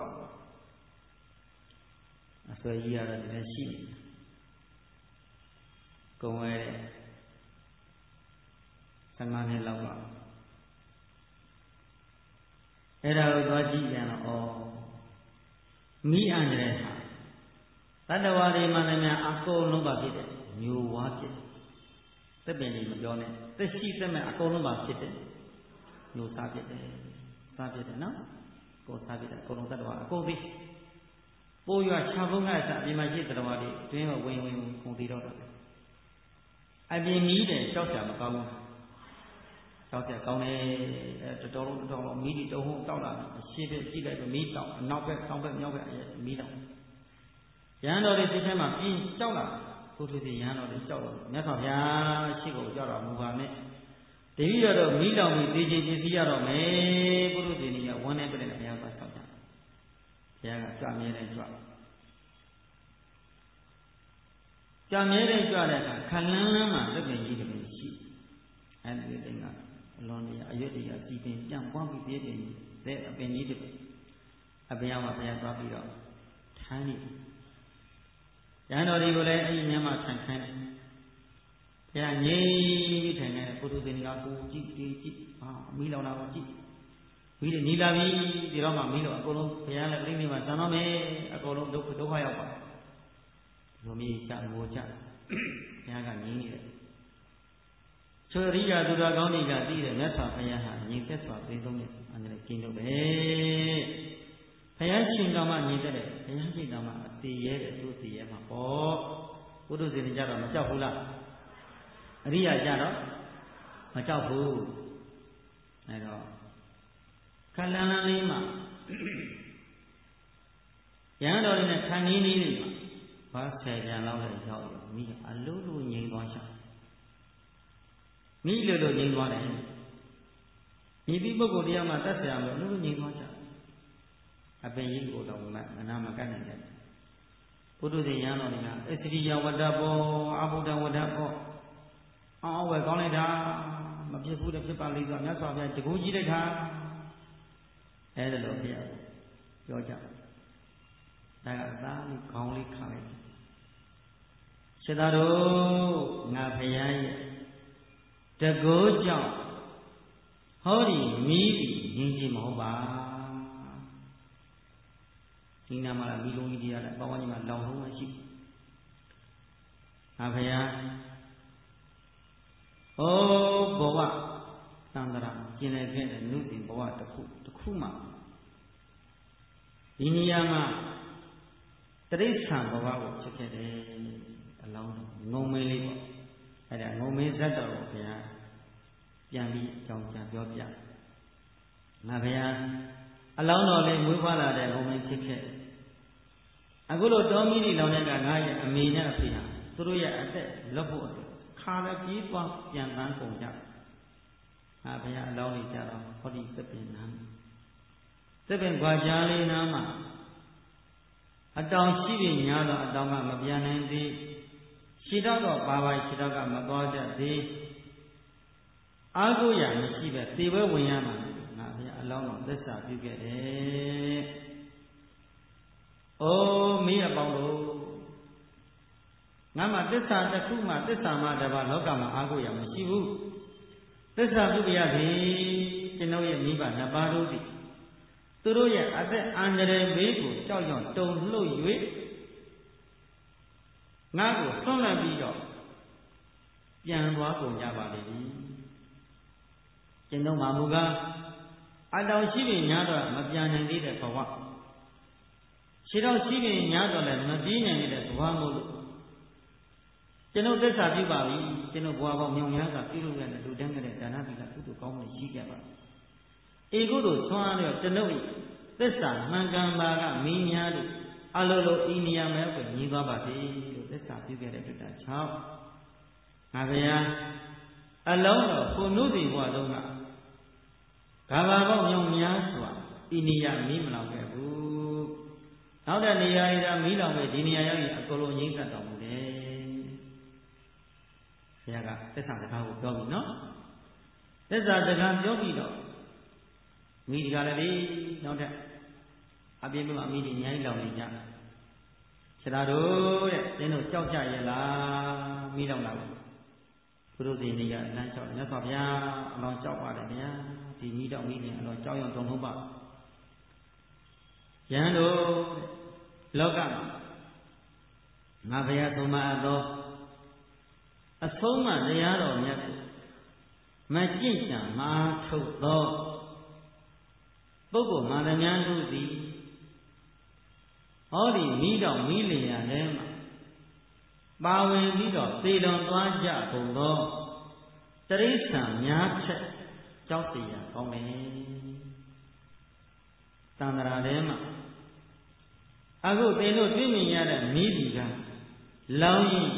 အဆွဲကြီးရတော့လည်းရှိနေကုံဝဲ15နှစ်လောက်ကအဲ့ဒါကိုသွားကြည့်ပြန်တော့မိအန္တရာယ်ဟာတတ္တဝါတွေမှလည်းများအကုန်လုံးပါဖြစ်တယ်မျိုးဝါဖြစ်သက်ပင်ကြီးမပြောနဲ့သက်ရှိသက်မဲ့အကုန်လုံးပါဖြစ်တယ်မျိုးစားဖြစ်တယ်စားဖြစ်တယ်နော်ကိုယ်စားဖြစ်တယ်အကုန်လုံးတတ္တဝါအကုန်သိပိုးရွာခြာဖုံးကစအပြင်မှာရှိတတ္တဝါတွေတွင်းကဝင်ကုန်တည်တော့တာအပြင်မီးတယ်ကြောက်ကြမကောင်းဘူးကြောက်ကြကောင်းတယ်တော်တော်မီးတွေတုံးဟုံးတောက်လာတယ်ရှေ့ဘက်ကြည့်လိုက်တော့မီးတောက်အနောက်ဘက်တောင်ဘက်မြောက်ဘက်မီးတောက်ရဟန်းတော်တွေစိတ်ထဲမှာပြင်းကြောက်လာဘုသူစီရဟန်းတော်တွေကြောက်လို့မြတ်စွာဘုရားရှိကိုကြောက်တော်မူပါနဲ့တပည့်တော်တို့မိလောင်ပြီးသိချင်းပစ္စည်းရတော့မယ်ဘုသူစီနေကဝန်းနေပြတဲ့ဘုရားကဆောက်ကြဘုရားကကြွမြဲတယ်ကြွမြဲတဲ့ကြွတဲ့အခါခလန်းလန်းမှာသက်ပင်ကြီးတွေရှိအဲဒီတင်ကအလွန်တရာအရွတ်တရားစီပင်ပြန်ပွားပြီးပြည့်ပြည့်တဲ့အပင်ကြီးတွေအပင်ရောက်မှဘုရားသွားပြီးတော့ထိုင်းနေရဟန်းတော်တွေကိုလည်းအဲ့ဒီညမှာထိုင်ခိုင်းတယ်ဘုရားငြိမ်ပြီးထိုင်နေတယ်ပုထုဇဉ်ကကိုကြည့်မီးလောင်တာကိုကြည့်မီးတွေနီးလာပြီဒီတော့မှမီးလောင်အကုန်လုံးဘုရားလည်းပြိဋိမှာဇာတော့မယ်အကုန်လုံးဒုက္ခရောက်ပါလူမီးချငိုချဘုရားကငြိမ်နေတယ်ဆိုရိယာသူတော်ကောင်းတွေကသိတယ်မြတ်စွာဘုရားဟာငြိမ်သက်စွာသိဆုံးတယ်အဲ့ဒါကျင်းလို့ပဲဘုရားရှင်တော်မှငြိမ်သက်တယ်ဘုရားရှင်တော်မှအသေးရဲတယ်သူသေးရဲမှာပေါ့ဘုဒ္ဓဇင်ကြတော့မကြောက်ဘူးလားအရိယာကြတော့မကြောက်ဘူးအဲ့တော့ခလန်းလန်းလေးမှာရဟန်းတော်တွေနဲ့ခံနေနေလေးမှာဘာဆယ်ပြန်လောက်လဲရောက်ရောမိအလိုလိုငြိမ်သွားရှာမိလိုလိုငြိမ်သွားတယ်မိပြီးပုဂ္ဂိုလ်တရားမှာတတ်ဆရာမလို့အလိုလိုငြိမ်သွားရှာအပင်ကြီးကိုတော့မနာမကတ်နိုင်တယ်ဘုဒ္ဓဇင်ရဟန်းတော်တွေကအစ္စရိယဝတ္တဘောအဘုဒ္ဓဝတ္တဘောအော်ဝယ်ကောင်းလိုက်တာမဖြစ်ဘူးတဲ့ဖြစ်ပါလိမ့်ဆိုမြတ်စွာဘုရားတကူကြီးလိုက်တာအဲ့ဒါလိုပြပြောကြဒါကသားလေးခေါင်းလေးခါလိုက်စေတတော်ငါဖယားရဲ့တကူကြောင့်ဟောဒီမိပြီးရင်းကြီးမဟုတ်ပါဒီနာမှာမီလုံးကြီးတရားလည်းပေါင်းဝန်းကျင်မှာလောင်လုံးမရှိငါဖယားဩဘဝသံဃာကျင်လည်ခဲ့တဲ့နုပင်ဘဝတစ်ခုမှဒီနေရာမှာတရိစ္ဆာန်ဘဝကိုဖြစ်ခဲ့တယ်အလောင်းငုံမေးလေးပေါ့အဲ့ဒါငုံမေးဇတ်တော်ကိုဘုရားပြန်ပြီးကြောင်းပြန်ပြောပြငါဘုရားအလောင်းတော်လေးမွေးဖွားလာတဲ့ငုံမေးဖြစ်ခဲ့အခုလိုတောမီးတွေလောင်တဲ့ကငါရဲ့အမေနဲ့အဖေဟာသူတို့ရဲ့အသက်လွတ်ဖို့အတွက်ခါလည်းကြီးပွားပြန်တန်းကုန်ကြငါဘုရားအလောင်းလေးကြတော့ဟောဒီသစ်ပင်နာသစ်ပင်ခွာကြားလေးနာမှာအတောင်ရှိပြီညာတော့အတောင်ကမပြန်နိုင်သေးခြေတော့ပါခြေတော့ကမသွားတတ်သေးအားကိုးရမရှိပဲသေပွဲဝင်ရမှာငါဘုရားအလောင်းတော်သစ္စာပြုခဲ့တယ်အိုးမိအပေါင်းတို့ငါမှသစ္စာတစ်ခုမှသစ္စာမှတပါလောကမှာအားကိုးရမရှိဘူးသစ္စာပြုပြရသည်ကျွန်ုပ်ရဲ့မိဘနှစ်ပါးတို့သည်သူတို့ရဲ့အသက်အန္တရာယ်ဘေးကိုကြောက်ရွံ့တုန်လှုပ်၍ငါ့ကိုဆွန့်လွတ်ပြီးတော့ပြန်သွားကုန်ကြပါလိမ့်မည်ကျွန်ုပ်မှာမူကားအတောင်ရှိပြီညာတော့မပြန်နိုင်သေးတဲ့ဘဝခြေတော်ရှိပြီညာတော့လည်းမပြေးနိုင်တဲ့ဘဝမို့လို့ကျွန်ုပ်သစ္စာပြုပါပြီကျွန်ုပ်ဘဝပေါင်းမြောင်များစွာပြုလုပ်ရတဲ့လူတန်းတဲ့ဒါနသီလကုသိုလ်ကောင်းမှုရှိကြပါဧကုသိုလ်ဆွမ်းအားလျော့ကျွန်ုပ်သစ္စာမှန်ကန်ပါကမင်းများတို့အလိုလိုဤနေရာမှာရောက်ပြီးညီးသွားပါစေလို့သစ္စာပြုခဲ့တဲ့အတွက်ကြောင့်ငါဗျာအလုံးတော်ကိုနုစီဘဝတုန်းကဘာဘာပေါင်းမြောင်များစွာဤနေရာမီးမလောင်ခဲ့ဘူးနောက်တဲ့နေရာတွေကမီးလောင်ပဲဒီနေရာရောက်ရင်အကုန်လုံးငြိမ့်သက်တော်မူတယ်ဘုရားကသစ္စာစကားကိုပြောပြီနော်သစ္စာစကားပြောပြီးတော့မိဒီကလည်းနောက်တဲ့အပြည့်မအမိဒီအများကြီးလောင်နေကြဆရာတို့တဲ့သင်တို့ကြောက်ကြရဲ့လားမိလောင်တာကိုဘုရုသေနေကအလန်းကြောက်မြတ်စွာဘုရားအလောင်းကြောက်ပါတယ်ဗျာဒီမိတော့မိနေအလောင်းကြောက်ရွံ့တုံလုံးပါယဟန်တို့လောကမှာငါဘုရားသုံးပါသောအဆုံးမတရားတော်မြတ်ကိုမကြင့်ကြံမအားထုတ်သောပုဂ္ဂိုလ်မာသများတို့သည်ဟောဒီမိတော်မိလျာထဲမှာပါဝင်ပြီးတော့သေလွန်သွားကြကုန်သောတရိစ္ဆာန်များထက်ကြောက်တရားကောင်းတယ်သံဃာထဲမှာအခုသင်တို့တွေ့မြင်ရတဲ့မိဒီကလောင်းရင်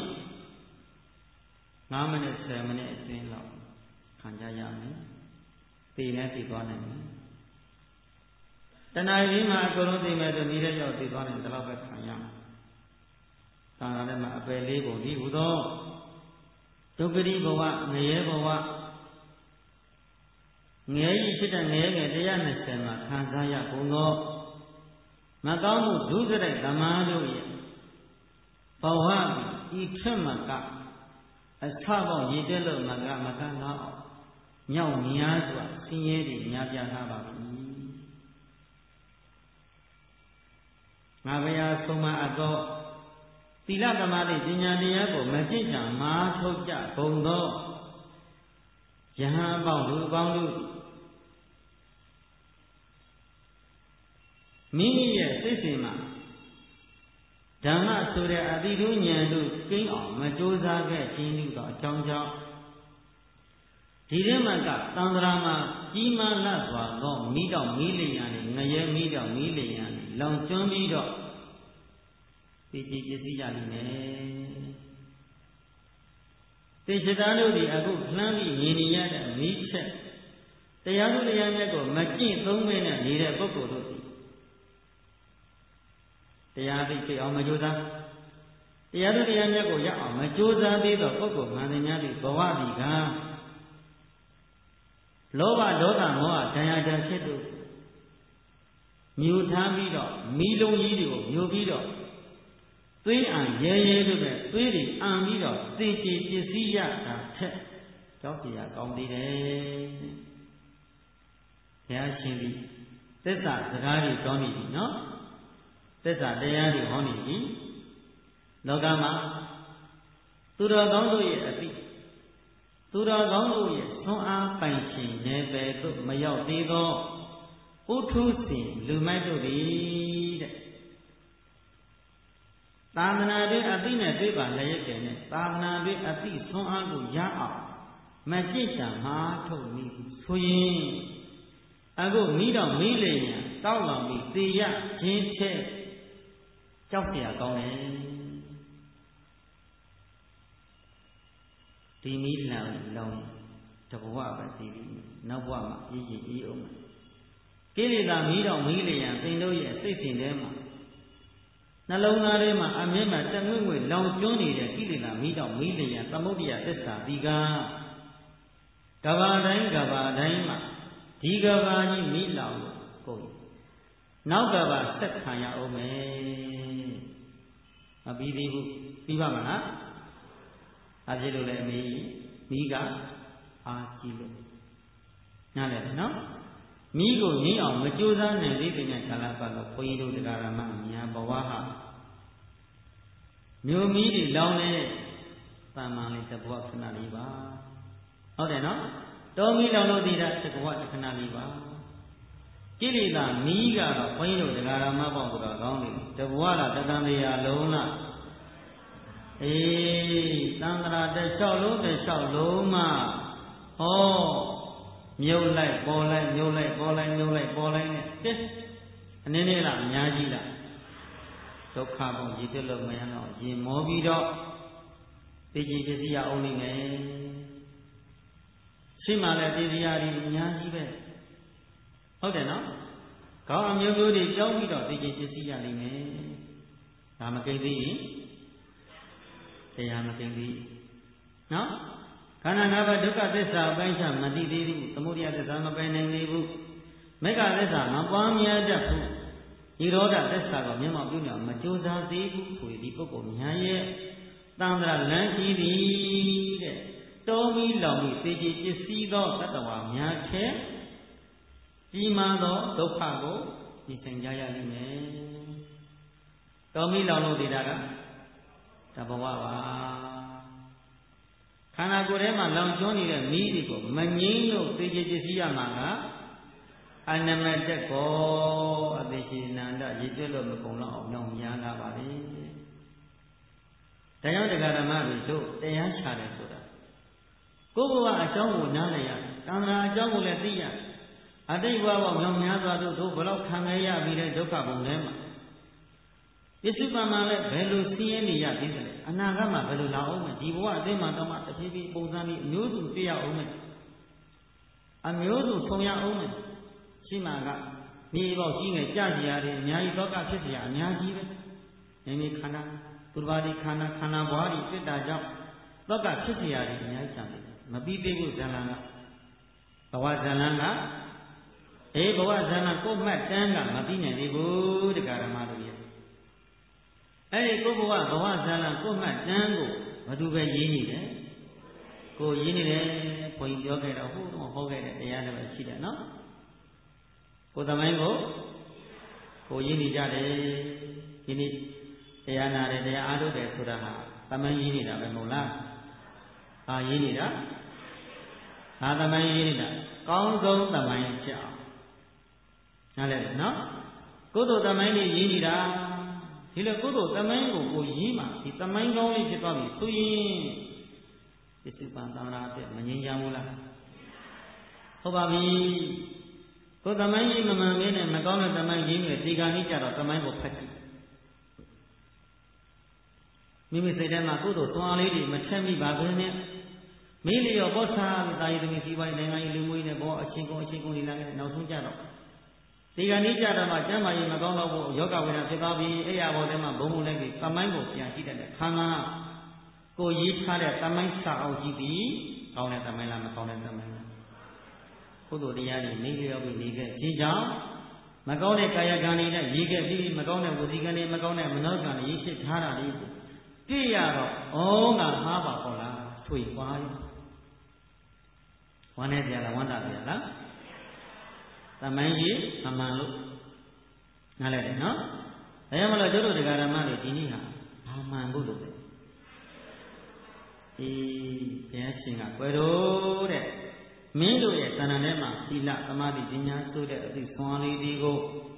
9မိနစ်10မိနစ်အတွင်းလောက်ခံကြရမယ်သေလည်းသိသွားနိုင်မယ်တဏှာကြီးမှာအကုန်လုံးသိမယ်ဆိုမိတဲ့ကြောက်သိသွားနိုင်တယ်တော့ပဲခံရမယ်သံဃာထဲမှာအပယ်လေးပုံဒီဟူသောဒုက္ခရိဘဝငရဲဘဝငဲကြီးဖြစ်တဲ့ငဲငယ်120မှာခံစားရကုန်သောမကောင်းမှုဒုစရိုက်သမားတို့ရဲ့ဘဝဤထက်မှကအထပေါင်းရည်တက်လို့မကငေါ့မြောက်များစွာဆင်းရဲတွေများပြားလာပါပြီငါဘုရားဆုံးမအပ်သောသီလသမာဓိပညာတရားကိုမကျင့်ကြံမာထုတ်ကြကုန်သောယဟန်ပေါင်းသူပေါင်းတို့မိမိရဲ့စိတ်စဉ်မှာဓမ္မဆိုတဲ့အတိဒုဉာဏ်တို့ကိန်းအောင်မကြိုးစားခဲ့ခြင်းတို့သောအကြောင်းကြောင့်ဒီထဲမှာကသံဃာမှာကြီးမားလတ်စွာသောမိတော်မိလျာနဲ့ငရဲမိတော်မိလျာနဲ့လောင်ကျွမ်းပြီးတော့သိကြည်ပစ္စည်းကြလိမ့်မယ်တေချတာတို့ဒီအခုလှမ်းပြီးမြင်နေရတဲ့မိချက်တရားသူတရားမြတ်ကိုမကျင့်သုံးမဲနဲ့နေတဲ့ပုဂ္ဂိုလ်တို့တရားသိသိအောင်မကြိုးစားတရားသူတရားမြတ်ကိုရအောင်မကြိုးစားသေးတော့ပုဂ္ဂိုလ်မှန်တယ်များသည့်ဘဝဒီကလောဘဒေါသမောဟတရားကြဖြစ်တို့မြူထားပြီးတော့မိလုံးကြီးတွေကိုမြူပြီးတော့သွေးအံရဲရဲတို့ပဲသွေးတွေအံပြီးတော့သိကြည်ပစ္စည်းရတာထက်ကြောက်ကြရကောင်းသေးတယ်ဘုရားရှင်သည်သစ္စာစကားတွေတောင်းနေပြီနော်သစ္စာတရားတွေဟောနေပြီလောကမှာသူတော်ကောင်းတို့ရဲ့အသိသူတော်ကောင်းတို့ရဲ့သွန်အားပိုင်ရှင်နယ်ပယ်သို့မရောက်သေးသောဥထုစဉ်လူမိုက်တို့သည်တဲ့သာသနာတွင်အသိနဲ့တွေ့ပါလျက်တယ်နဲ့သာသနာတွင်အသိသွန်အားကိုရအောင်မကြည့်ကြမှာထုတ်မိဆိုရင်အခုမိတော်မိလေညာတောက်လောင်ပြီးသေရခြင်းဖြင့်ကြောက်เสียကောင်းတယ်ဒီမိလံလောင်တဘဝပဲသိပြီနောက်ဘဝမှာအေးအေးအောင်ကိလေသာမိတော်မိလေညာသင်တို့ရဲ့စိတ်စဉ်ထဲမှာနှလုံးသားထဲမှာအမြဲမှတငွေ့ငွေ့လောင်ကျွမ်းနေတဲ့ကိလေသာမိတော်မိလေညာသမုဒ္ဒရာသစ္စာဒီကကဘာတိုင်းမှာဒီကဘာကြီးမိလောင်ကုန်နောက်ကဘာဆက်ခံရအောင်မယ်မပြီးသေးဘူးပြီးပါမလားအဖြစ်လို့လည်းအမေကြီးမိကအာကြည့်လို့နားလည်တယ်နော်မိကိုငြိအောင်မကြိုးစားနိုင်သေးတဲ့ကာလပတ်လို့ဘုန်းကြီးတို့တရားဓမ္မများဘဝဟာမြို့မီးတွေလောင်းတဲ့တန်မာလေးတဘဝခဏလေးပါဟုတ်တယ်နော်တော်မီးလောင်လို့တည်တာတဘဝခဏလေးပါကိလေသာမီးကတော့ဘုန်းကြီးတို့တရားဓမ္မပေါ့ကတော့ကောင်းတယ်တဘဝလားတဏ္ဍရာလုံးလားအေးသံဃာတစ်လျှောက်လုံးမှဟောမြုပ်လိုက်ပေါ်လိုက်မြုပ်လိုက်ပေါ်လိုက်မြုပ်လိုက်ပေါ်လိုက်နဲ့တက် anh nên là nhà gì là dốc khá bóng gì tuyệt lượng mấy anh nói gì mô bí đó thì chỉ cái gì ông đi nghe xí mà là thì gì đi nhà gì vậyဟုတ်တယ်နော်ကောင်းအမျိုးမျိုးတွေကြောင်းပြီးတော့သိချင်းပစ္စည်းရလိမ့်မယ်ဒါမကိန်းသေးရင်တရားမကိန်းသေးနော်ခန္ဓာ၅ပါးဒုက္ခသစ္စာအပိုင်းခြားမသိသေးဘူးသမုဒယသစ္စာမပယ်နိုင်သေးဘူးမေဃသစ္စာမပွားများတတ်ဘူးនិရောဓသစ္စာကိုမျက်မှောက်ပြုနေအောင်မကြိုးစားသေးဘူးဆိုဒီပုဂ္ဂိုလ်များရဲ့တန်ត្រာလမ်းကြီးသည်တဲ့တောမီလောင်ပြီးသိချင်းပစ္စည်းသောတတ္တဝါများထဲကြီးမားသောဒုက္ခကိုသိသိကြရလိမ့်မယ်တော်မီလောင်လို့နေတာကတဘဝပါခန္ဓာကိုယ်ထဲမှာလောင်ကျွမ်းနေတဲ့မီးတွေကိုမငြိမ်းလို့သိချင်ပစ္စည်းရမှာကအနမတကောအသိရှိနန္ဒရည်ကျွတ်လို့မကုန်တော့အောင်ညောင်းများလာပါလေဒါကြောင့်တရားဓမ္မတွေတို့တရားချတယ်ဆိုတာကိုယ်ဘဝအကြောင်းကိုနားလည်ရတဏှာအကြောင်းကိုလည်းသိရအတိတ်ဘဝမြောင်များစွာတို့ဘယ်လောက်ခံရပြီးတဲ့ဒုက္ခပုံထဲမှာပစ္စုပန်မှာလည်းဘယ်လိုဆင်းရဲနေရသေးတယ်အနာဂတ်မှာဘယ်လိုလာအောင်မလဲဒီဘဝအသိမှတော့မှတဖြည်းဖြည်းပုံစံပြီးအမျိုးစုပြရအောင်မယ်အမျိုးစုထုံရအောင်မယ်ရှိမှကမြေပေါက်ကြီးငယ်ကြာကြရတယ်အများကြီးဒုက္ခဖြစ်เสียအများကြီးပဲနေခန္ဓာသူတစ်ပါးဒီခန္ဓာဘွားဒီဖြစ်တာကြောင့်ဒုက္ခဖြစ်เสียရတယ်အများကြီးချမ်းတယ်မပြီးသေးဘူးဇဏ္ဍကဘဝဇဏ္ဍကဘဝဇဏ္ဍကိုမှတ်တမ်းကမပြီးနိုင်သေးဘူးတရားဓမ္မတို့ရဲ့အဲ့ဒီကိုဘဝဇဏ္ဍကိုမှတ်တမ်းကိုဘယ်သူပဲရေးနေတယ်ကိုရေးနေတယ်ဘုန်းကြီးပြောခဲ့တော့ဟိုတော့ဟောခဲ့တဲ့တရားတွေပဲရှိတယ်နော်ကိုသမိုင်းကိုရေးနေကြတယ်ဒီနေ့တရားနာတယ်တရားအားထုတ်တယ်ဆိုတာဟာသမိုင်းရေးနေတာပဲမဟုတ်လားဟာရေးနေတာဟာသမိုင်းရေးနေတာကောင်းဆုံးသမိုင်းဖြစ်အောင်နားလည်တယ်နော်ကုသိုလ်သမိုင်းလေးရေးနေတာဒီလိုကုသိုလ်သမိုင်းကိုရေးမှဒီသမိုင်းကောင်းလေးဖြစ်သွားပြီဆိုရင်ပစ္စုပန်သံဃာအတွက်မငြိမ်းချမ်းဘူးလားဟုတ်ပါပြီကိုယ်သမိုင်းကြီးမမှန်မင်းနဲ့မကောင်းတဲ့သမိုင်းကြီးနဲ့ဒီကနေ့ကျတော့သမိုင်းကိုဖတ်ကြည့်မိမိစိတ်ထဲမှာကုသိုလ်သွန်အားလေးတွေမထက်မိပါဘဲနဲ့မင်းလျော်ဘောစားပြီးတာယသမီးစီးပွားရေးနိုင်ငံရေးလူမှုရေးနဲ့ဘောအချင်းကုန်နေလာခဲ့နောက်ဆုံးကြတော့ဒီကနေ့ကြတော့မှကျမ်းမာရေးမကောင်းတော့ဘူးယောဂဝေဒနာဖြစ်သွားပြီးအဲ့ရဘောထဲမှာဘုံဘုံလိုက်ပြီးသမိုင်းကိုပြန်ကြည့်တဲ့ခန္ဓာကိုရေးထားတဲ့သမိုင်းစာအုပ်ကြည့်ပြီးကောင်းတဲ့သမိုင်းလားမကောင်းတဲ့သမိုင်းလားကုသိုလ်တရားတွေနေလျော်ပြီးနေခဲ့ဒီကြောင့်မကောင်းတဲ့ကာယကံတွေနဲ့ရေးခဲ့ပြီးမကောင်းတဲ့ဝစီကံတွေမကောင်းတဲ့မနောကံတွေရေးဖြစ်ထားတာလေးကိုတွေ့ရတော့ငါမှားပါပေါ့လားထွေပွားရောဝမ်းနဲ့တရားလားဝမ်းသာတရားလားသမိုင်းကြီးမမှန်လို့နားလည်တယ်နော်ဒါကြောင့်မလို့တို့တရားဓမ္မတွေဒီနေ့ဟာဘာမှန်ဖို့လို့လဲဘုရားရှင်ကကွယ်တော့တဲ့မင်းတို့ရဲ့သဏ္ဍာန်ထဲမှာသီလသမာဓိပညာဆိုတဲ့အသိဆွမ်းလေးတွေကို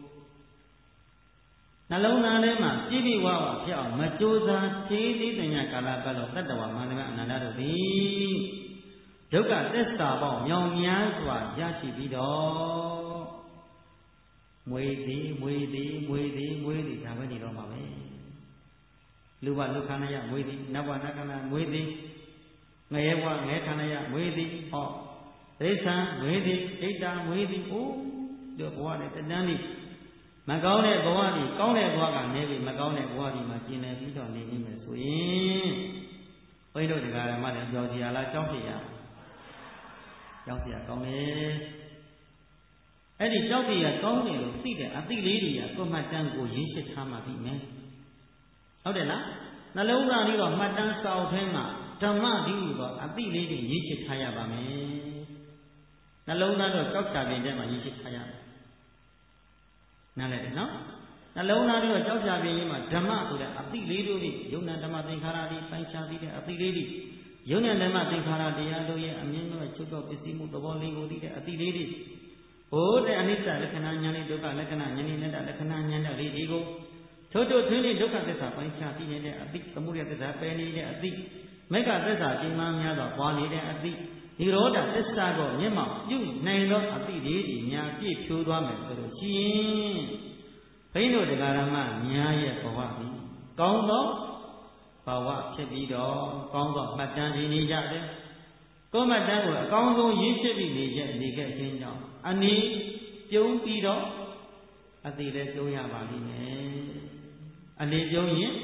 နှလုံးသားထဲမှာပြည့်ပြည့်ဝဝဖြစ်အောင်မကြိုးစားသေးသေးတညာကာလပတ်လုံးတတ္တဝါမန္တမအနန္တတို့သည်ဒုက္ခသစ္စာပေါင်းမြောင်များစွာရရှိပြီးတော့မွေသည်ဒါပဲနေတော့မှာပဲလူဘလူခန္ဓာရမွေသည်နတ်ဘနတ်ခန္ဓာမွေသည်ငရဲဘငဲခန္ဓာရမွေသည်ဟောဒိဋ္ဌံမွေသည်ဒိဋ္ဌာမွေသည်အိုးတို့ဘဝနဲ့တဏှန်းလေးမကောင်းတဲ့ဘဝကြီးကောင်းတဲ့ဘဝကနေပြီးမကောင်းတဲ့ဘဝကြီးမှာကျင်လည်ပြီးတော့နေနေမယ်ဆိုရင်ဘုန်းကြီးတို့တရားဓမ္မတွေပြောကြရလားကြောက်ပြရကြောက်ပြကောင်းတယ်အဲ့ဒီကြောက်ပြရကောင်းတယ်လို့သိတဲ့အသိလေးတွေကကိုယ်မှတ်တမ်းကိုရင်းရှင်းထားမှပြီးမယ်ဟုတ်တယ်လားနှလုံးသားလေးတော့မှတ်တမ်းစာအုပ်ထဲမှာဓမ္မဒီဟုသောအသိလေးတွေရင်းရှင်းထားရပါမယ်နှလုံးသားတော့ကြောက်ချပြင်ထဲမှာရင်းရှင်းထားရမယ်နားလည်တယ်နော်နှလုံးသားတော့ကြောက်ချပြင်ကြီးမှာဓမ္မဆိုတဲ့အသိလေးတို့ကြီးယုံနာဓမ္မသင်္ခါရတွေပိုင်းခြားသိတဲ့အသိလေးတွေယုံနာဓမ္မသင်္ခါရတရားတို့ရဲ့အမြင်တို့ချုပ်တော့ပစ္စည်းမှုသဘောလေးကိုသိတဲ့အသိလေးတွေဘုဒ္ဓအနိစ္စလက္ခဏာဉာဏ်လေးဒုက္ခလက္ခဏာဉာဏ်လေးနဲ့လက္ခဏာဉာဏ်လေးတွေကိုထို့ထွင်းလေးဒုက္ခသစ္စာပိုင်းခြားသိနေတဲ့အသိသမုဒယသစ္စာပယ်နေတဲ့အသိမေဃသစ္စာကျင်းမှများသောပွားနေတဲ့အသိនិရောဓသစ္စာကိုမျက်မှောက်ပြုနိုင်သောအသိလေးတွေများပြည့်ဖြိုးသွားမယ်ဆိုလို့ရှိရင်ဘိန်းတို့တရားဓမ္မများရဲ့ဘဝသည်ကောင်းသောဘဝဖြစ်ပြီးတော့ကောင်းသောမှတ်တမ်းနေကြတယ်ကိုယ်မှတ်တမ်းကိုအကောင်းဆုံးရင်းဖြစ်ပြီးနေခဲ့ခြင်းကြောင့်အနေပြုံးပြီးတော့အသေးလည်းပြုံးရပါလိမ့်မယ်အနေပြုံးရင်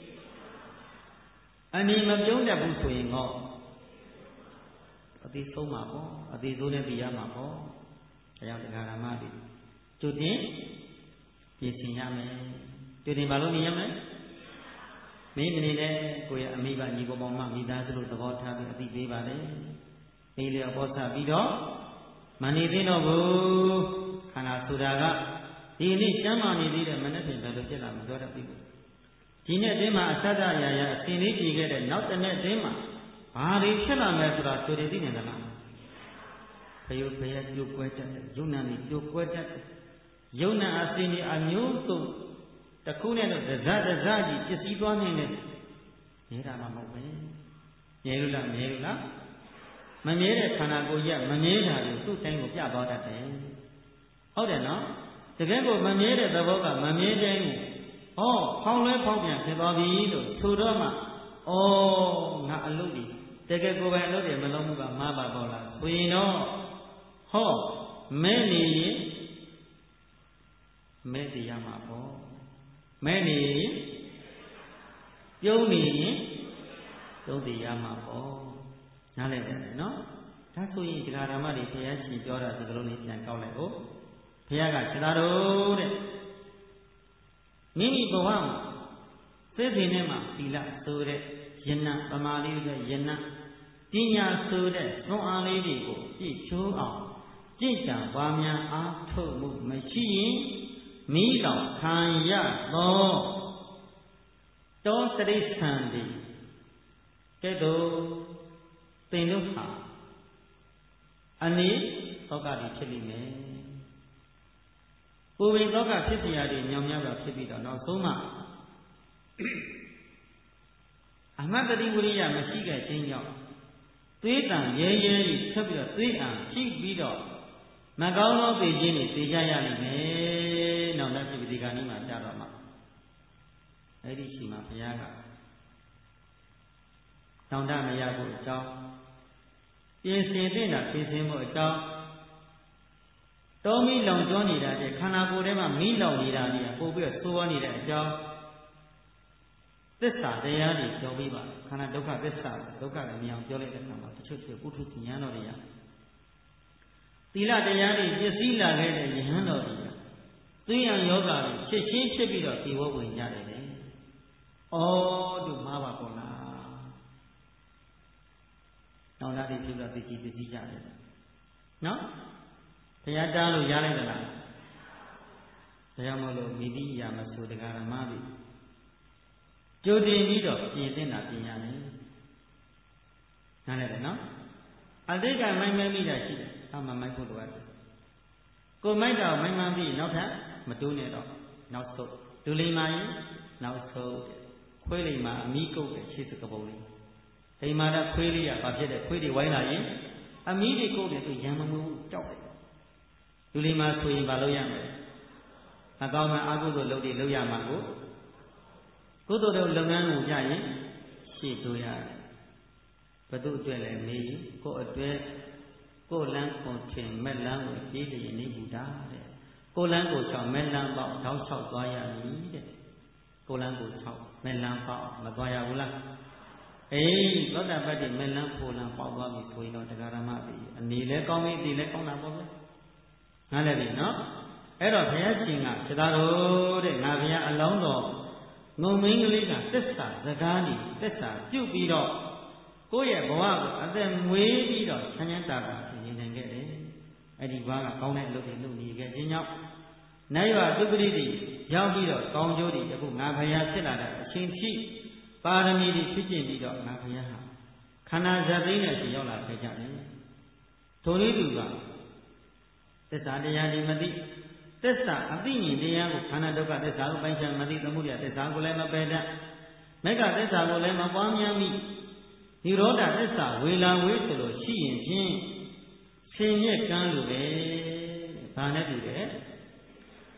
အနေမပြုံးတတ်ဘူးဆိုရင်တော့အသေးဆုံးမှာပေါ့အသေးဆုံးနဲ့ပြရမှာပေါ့ဒါကြောင့်တရားဓမ္မတွေကျွတ်တင်ပြင်ဆင်ရမယ်ကျွတ်တင်ဘာလို့နေရမလဲမင်းမနေနဲ့ကိုယ့်ရဲ့အမိဘညီကိုပေါင်းမှမိသားစုတို့သဘောထားပြီးအသိပေးပါလေနေလျော်ပေါ်ဆပြီးတော့မနေသေးတော့ဘူးခန္ဓာဆိုတာကဒီနေ့ကျမ်းမာနေသေးတယ်မနေ့ကဘယ်လိုဖြစ်လာမပြောတတ်ဘူးဒီနေ့တင်းမှာအစအရာရာအစဉ်လေးကြည့်ခဲ့တဲ့နောက်တစ်နေ့တင်းမှာဘာတွေဖြစ်လာမယ်ဆိုတာကြိုသိနေသလားဖယုတ်ဖယက်ကြိုကွဲတတ်တယ်ယုံနာနေကြိုကွဲတတ်တယ်ယုံနာအစဉ်ဒီအမျိုးစုံတစ်ခုနဲ့တော့တစကြီးပစ္စည်းသွားနေတယ်မြဲတာမှမဟုတ်ပဲမြဲလို့လားမမြဲလို့လားမမြဲတဲ့ခန္ဓာကိုယ်ရမမြဲတာကိုသူ့တိုင်းကိုပြသွားတတ်တယ်ဟုတ်တယ်နော်တကယ်ကိုမမြဲတဲ့သဘောကမမြဲတဲ့ကိုဖောင်းလဲဖောင်းပြန်ဖြစ်သွားပြီလို့ဆိုတော့မှငါအလုပ်ဒီတကယ်ကိုယ်ပိုင်အလုပ်တွေမလုံးမှုကမှားပါတော့လားဆိုရင်တော့မဲနေရင်မဲတရားမှာပေါ့မဲနေရင်ပြုံးနေရင်ပြုံးတရားမှာပေါ့နားလည်တယ်နော်ဒါဆိုရင်တရားဓမ္မတွေဘုရားရှင်ပြောတာစကားလုံးလေးပြန်ကောက်လိုက်ဟုတ်ဘုရားကခြေသားတော်တဲ့မိမိဘဝမှာသိသိနဲ့မှသီလဆိုတဲ့ယနပမာလေးဆိုယနပညာဆိုတဲ့သွန်အားလေးတွေကိုပြည့်ချိုးအောင်ကြည်ကြံပွားများအားထုတ်မှုမရှိရင်မိလောင်ခံရသောတောတရိစ္ဆာန်ဒီကဲ့သို့သင်တို့ဟာအနေသောကတိဖြစ်လိမ့်မယ်ပူပင်သောကဖြစ်เสียရည်ညောင်များစွာဖြစ်ပြီးတော့နောက်ဆုံးမှအမှတ်တတိဝိရိယမရှိခဲ့ခြင်းကြောင့်သွေးတန်ရဲရဲကြီးဆက်ပြီးတော့သွေးအံရှိပြီးတော့မကောင်းသောသိခြင်းတွေသိကြရလိမ့်မယ်နောက်လက်ဖြစ်ဒီကနေ့မှကြားတော့မှအဲ့ဒီရှိမှဘုရားကတောင်းတမရဖို့အကြောင်းပြင်ဆင်တဲ့ပြင်ဆင်ဖို့အကြောင်းတောမီလောင်ကျွမ်းနေတာတဲ့ခန္ဓာကိုယ်ထဲမှာမီးလောင်နေတာကြီးပို့ပြီးတော့သိုးဝါးနေတဲ့အကြောင်းသစ္စာတရားတွေပြောပြီးပါခန္ဓာဒုက္ခသစ္စာဒုက္ခလည်းမအောင်ပြောလိုက်တဲ့အခါမှာတချို့ပုထုဉာဏ်တော်တွေကသီလတရားတွေပြည့်စည်လာခဲ့တဲ့ယဟန်တော်တွေကသိယံယောဂါတွေဖြစ်ချင်းဖြစ်ပြီးတော့ဒီဝဝင်ကြတယ်လေတို့မှားပါပေါ့လားတောင်းတတွေဖြစ်တော့သိကြည့်ကြတယ်နော်ဘုရားတားလို့ရလိုက်သလားဒါကြောင့်မို့လို့မိတိယာမဆိုတရားဓမ္မတွေကြိုတင်ပြီးတော့ပြင်သင့်တာပြင်ရတယ်နားလည်တယ်နော်အတိတ်ကမိုင်းမဲမိတာရှိတယ်အမှမိုက်ဖို့လိုရတယ်ကိုမိုက်တော့မိုင်းမှန်ပြီးနောက်ထပ်မတိုးနဲ့တော့နောက်ဆုံးဒူလိမာရင်နောက်ဆုံးခွေးလိမာအမိကုတ်တဲ့ရှေ့စကပုံလေးဒိမာတော့ခွေးလေးကဘာဖြစ်တဲ့ခွေးတွေဝိုင်းလာရင်အမိတွေကုတ်တယ်သူရံမမှုကြောက်တယ်ဒူလိမာဆိုရင်ဘာလုပ်ရမလဲအကောင်းမှအကုသိုလ်လုပ်တွေလုပ်ရမှာကိုကုသိုလ်တို့လုပ်ငန်းကိုကြရင်ရှေ့တိုးရတယ်ဘု သူ့အတွက်လည်းမေးကိုယ့်အတွက်ကိုယ်လန်းကိုထင်မဲ့လန်းကိုပြေးတယ်နေဘူးတာတဲ့ကိုယ်လန်းကိုချောင်းမဲ့လန်းပေါက်တောက်ချောက်သွားရမည်တဲ့ကိုယ်လန်းကိုချောင်းမဲ့လန်းပေါက်မသွားရဘူးလားအေးသောတာပတ္တိမဲ့လန်းဖိုလန်းပေါက်သွားပြီဆိုရင်တော့တရားဓမ္မပြီအနေလည်းကောင်းပြီဒီလည်းကောင်းတာပေါ့ဗျာနားလည်ပြီနော်အဲ့တော့ဘုရားရှင်ကခြေသားတော်တဲ့ငါဘုရားအလောင်းတော်ငုံမင်းကလေးကသစ္စာစကားนี่သစ္စာပြုတ်ပြီးတော့ကိုယ့်ရဲ့ဘဝကိုအသက်မွေးပြီးတော့ဆန်းချမ်းသာတာဖြစ်နေနိုင်ခဲ့တယ်အဲ့ဒီဘဝကကောင်းတဲ့အလုပ်တွေလုပ်နေခဲ့ခြင်းကြောင့်နိုင်ရသုပတိတွေရောက်ပြီးတော့ကောင်းကျိုးတွေတခုငါဘုရားဖြစ်လာတဲ့အချိန်ထိပါရမီတွေဖြစ်ကျင်ပြီးတော့ငါဘုရားဟာခန္ဓာဇတ်သိမ်းနဲ့ရောက်လာခဲ့ကြတယ်ထိုနည်းတူကသစ္စာတရားတွေမသိသစ္စာအသိဉာဏ်တရားကိုခန္ဓာဒုက္ခသစ္စာကိုပိုင်းခြားမသိသမုဒယသစ္စာကိုလည်းမပယ်တတ်မေဃသစ္စာကိုလည်းမပွားများမိနိရောဓသစ္စာဝေလာဝေးဆိုလို့ရှိရင်ဖြင့်ဆင်းရဲကမ်းလိုပဲဘာနဲ့တူတယ်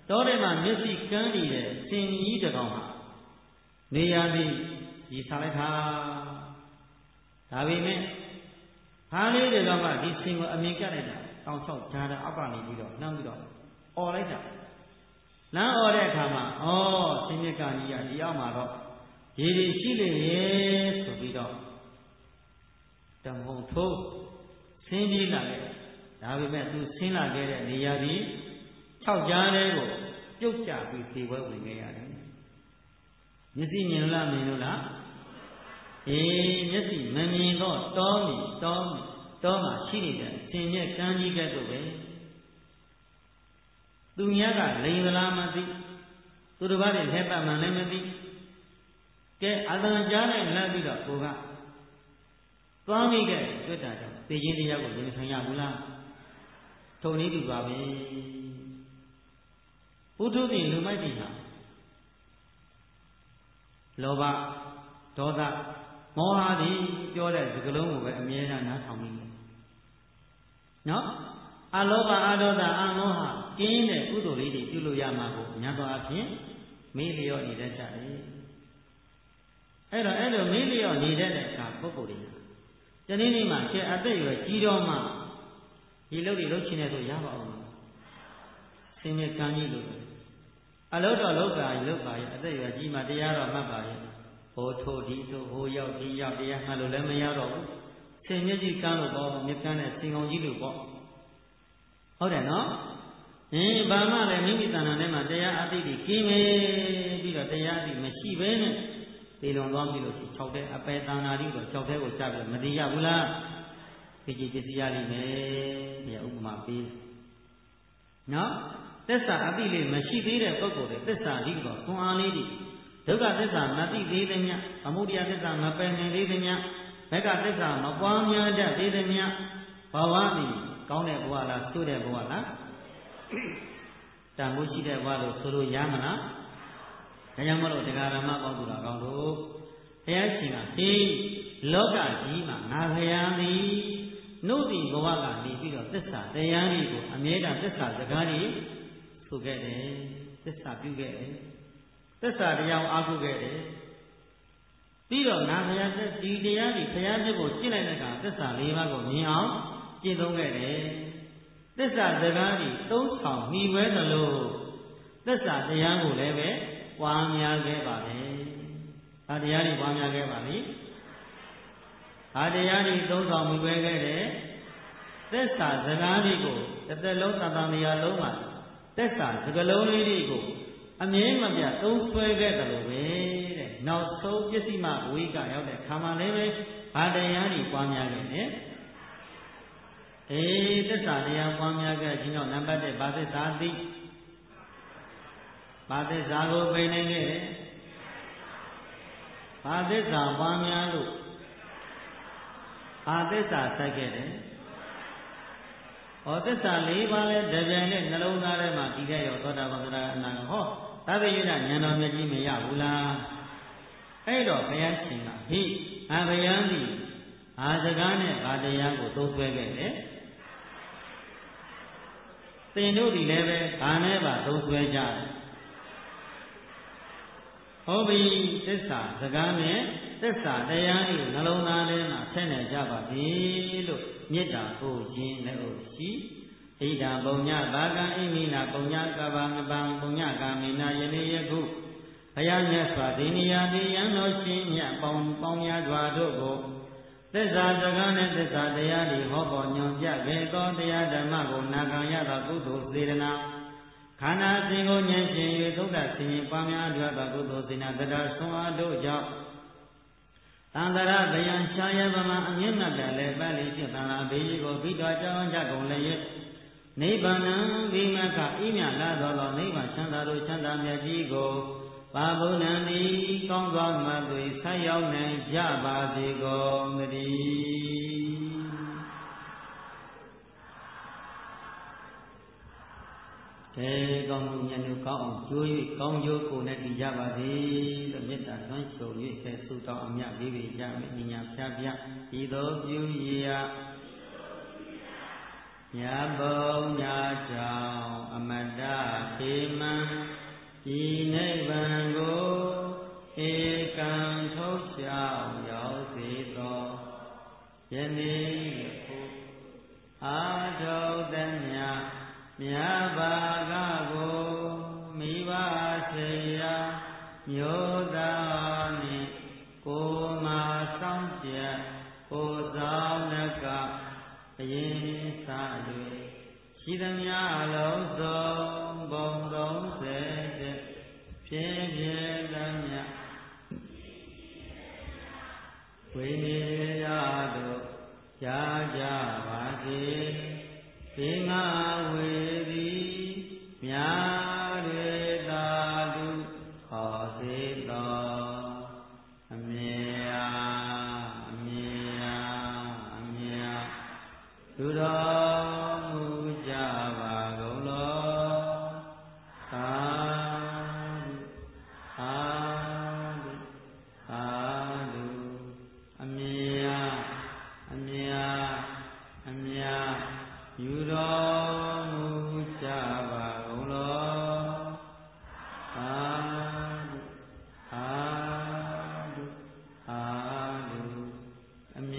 တောထဲမှာမျက်စိကန်းနေတဲ့စင်ကြီးတစ်ကောင်ဟာနေရာသည်ဒီစားလိုက်တာဒါပေမဲ့ဟာလေးတွေကမှဒီစင်ကိုအမြင်ကပ်လိုက်တာတောင်ချောက်ဓာတ်အောက်ကနေပြီးတော့နှမ်းပြီးတော့អော်လိုက်တာလမ်းអော်တဲ့အခါမှာစင်မြက်ကကြီးကဒီအောက်မှာတော့ရေတွေရှိလေရဲ့ဆိုပြီးတော့တမုံထိုးဆင်းပြေးလာခဲ့ဒါပေမဲ့သူဆင်းလာခဲ့တဲ့နေရာဒီ6ကြားလေးကိုပြုတ်ကျပြီးသေပွဲဝင်ခဲ့ရတယ်မျက်စိမြင်လားမြင်လို့လားမျက်စိမမြင်တော့တောမှာရှိနေတဲ့ဆင်မြက်ကန်းကြီးကဲ့သို့ပဲသူများကလိန်သလားမသိသူတစ်ပါးတွေလက်ပတ်မှန်လည်းမသိကဲအတန်ကြားနဲ့လှမ်းပြီးတော့ကိုကသွားမိခဲ့တွေ့တာကြောင့်သိချင်းတရားကိုရင်ဆိုင်ရဘူးလားထုံနည်းတူပါပဲပုထုဇဉ်လူမိုက်တွေဟာလောဘဒေါသမောဟတွေပြောတဲ့စကားလုံးကိုပဲအမြဲတမ်းနားထောင်နေတယ်နော်အလောဘအဒေါသအမောဟကင်းတဲ့ကုသိုလ်လေးတွေပြုလို့ရမှာကိုညသောအဖြစ်မေ့လျော့နေတဲ့ကြတယ်အဲ့တော့မေ့လျော့နေတဲ့အခါပုဂ္ဂိုလ်တွေတနေ့နေ့မှာကျအသက်ရွယ်ကြီးတော့မှဒီလုပ်တွေလုပ်ချင်တဲ့ဆိုရပါအောင်ဆင်းရဲကံကြီးလို့အလုတော်လောက်ပါလောက်ပါရဲ့အသက်ရွယ်ကြီးမှတရားတော်မှတ်ပါရဲ့ဟိုထိုဒီတို့ဟိုရောက်ဒီရောက်တရားမှတ်လို့လည်းမရတော့ဘူးဆင်းရဲကြီးကံလို့ပေါ့မြကန်းတဲ့စင်ကုန်ကြီးလို့ပေါ့ဟုတ်တယ်နော်ဘာမှလည်းမိမိတဏ္ဍာထဲမှာတရားအသိတွေကျင်းနေပြီးတော့တရားအသိမရှိဘဲနဲ့သေလွန်သွားပြီလို့6တဲ့အပယ်တဏ္ဍာတိကို6တဲ့ကိုကြပြီးမတည်ရဘူးလားသိကြည်ပစ္စည်းရလိမ့်မယ်ဘုရားဥပမာပေးနော်သစ္စာအသိလေးမရှိသေးတဲ့ပုဂ္ဂိုလ်တွေသစ္စာကြီးတော့ခွန်အားလေးတွေဒုက္ခသစ္စာမသိသေးသည်မြတ်အမှုတရားသစ္စာမပယ်နိုင်သေးသည်မြတ်ဘက်ကသစ္စာမပွားများတတ်သေးသည်မြတ်ဘဝသည်ကောင်းတဲ့ဘဝလားဆိုးတဲ့ဘဝလားတန်ဖိုးရှိတဲ့ဘဝလို့ဆိုလို့ရမလားဒါကြောင့်မလို့တရားဓမ္မပေါင်းသူတော်ကောင်းတို့ဘုရားရှင်ကဒီလောကကြီးမှာငါဘုရားသည်နှုတ်ဒီဘဝကနေပြီးတော့သစ္စာတရားတွေကိုအမြဲတမ်းသစ္စာစကားတွေဆိုခဲ့တယ်သစ္စာပြုခဲ့တယ်သစ္စာတရားအားထုတ်ခဲ့တယ်ပြီးတော့ငါဘုရားဒီတရားတွေဘုရားမြတ်ကိုကျင့်လိုက်တဲ့အခါသစ္စာ၄ပါးကိုမြင်အောင်ကျင့်သုံးခဲ့တယ်သစ္စာစကားတွေသုံးဆောင်မိဝဲသလိုသစ္စာတရားကိုလည်းပဲပွားများခဲ့ပါလေ။ဒါတရားတွေပွားများခဲ့ပါလိမ့်။ဒါတရားတွေသုံးဆောင်မိဝဲခဲ့တယ်သစ္စာစကားတွေကိုတစ်သက်လုံးသံဃာတရားလုံးမှာသစ္စာစကားလုံးလေးတွေကိုအမြဲမပြတ်သုံးဆွဲခဲ့တယ်လို့ပဲတဲ့။နောက်ဆုံးပစ္စည်းမဝိကရောက်တဲ့ခါမှလည်းပဲဘာတရားတွေပွားများခဲ့တယ်။သစ္စာတရားပွားများခဲ့ခြင်းတော့နံပါတ်1ဘာသစ္စာသိဘာသစ္စာကိုပယ်နိုင်ခဲ့တယ်ဘာသစ္စာပွားများလို့ဘာသစ္စာစိုက်ခဲ့တယ်သစ္စာ၄ပါးလဲတပြိုင်နဲ့နှလုံးသားထဲမှာတည်ခဲ့ရောသောတာပန်သရအနာဟောသဗ္ဗယုဒဉာဏ်တော်မြတ်ကြီးမရဘူးလားအဲ့တော့ဘုရားရှင်ကဟိအဘယံသည်အာစကားနဲ့ဘာတရားကိုသုံးဆွဲခဲ့တယ်သင်တို့ဒီလည်းပဲဘာနဲ့ပါသုံးဆွဲကြတယ်ဟောပြီသစ္စာစကားနဲ့သစ္စာတရားကိုနှလုံးသားထဲမှာထည့်နေကြပါပြီလို့မေတ္တာပို့ခြင်းလည်းဟုတ်ရှိဣဒံပုံညဘာကံဣမိနာပုံညကဗံပံပုံညကာမိနာယနေ့ယခုဘုရားမြတ်စွာဒီနိယာတိယံတော်ရှင်မြတ်ပေါင်းများစွာတို့ကိုသစ္စာစကားနဲ့သစ္စာတရားတွေဟောပေါ်ညွန်ပြခဲ့သောတရားဓမ္မကိုနာခံရသောကုသိုလ်စေတနာခန္ဓာစဉ်ကိုဉာဏ်ဖြင့်၍သုဒ္ဓဆင်ရင်ပွားများအပ်သောကုသိုလ်စေနာတရားဆွမ်းအားတို့ကြောင့်သံဃာဗယံရှားရပမအမြင့်မြတ်လည်းပတ်လိဖြစ်သံဃာဘေးကိုပြီးတော်ကြောင်းကြကုန်လည်းနိဗ္ဗာန်ဝိမခဣမြလာသောနိဗ္ဗာန်ချမ်းသာတို့ချမ်းသာမြတ်ကြီးကိုပါဘုဏံဤကောင်းသောမသွေဆက်ရောက်နိုင်ကြပါစေကုန်သတည်းကောင်းမှုဉာဏ်တို့ကောင်းအောင်ကျိုး၍ကောင်းကျိုးကိုနဲ့တည်ကြပါစေလို့မေတ္တာသွန်ချုံ၍ဆုတောင်းအမြတ်ပေးကြမယ်ဉာဏ်ဖြာဖြာဤသို့ပြုရာဘညာဘုံညာကြောင့်အမတ္တခေမံဤနိဗ္ဗာန်ကိုဧကံထုတ်ရှောင်ရောက်စေသောယနေ့ယခုအာထုသမျှမြတ်ဘာကကိုမိဘဆေရာမျိုးသားနှင့်ကိုမာဆောင်ကျက်ကိုဆောင်နကအရင်စ၍ရှိသမျှလုံးစုံဘုံ30ဖြည်းဖြည်းသမျှဝိနည်းရတို့ကြားကြပါစေဒီငါဝေသည်မြာတွေသာတုဟောစေသောအမြဲလူတော်မူကြပါကုန်လောသာဓုသာဓုအမြယူတော်မူကြပါကုန်လောသာဓုအမြ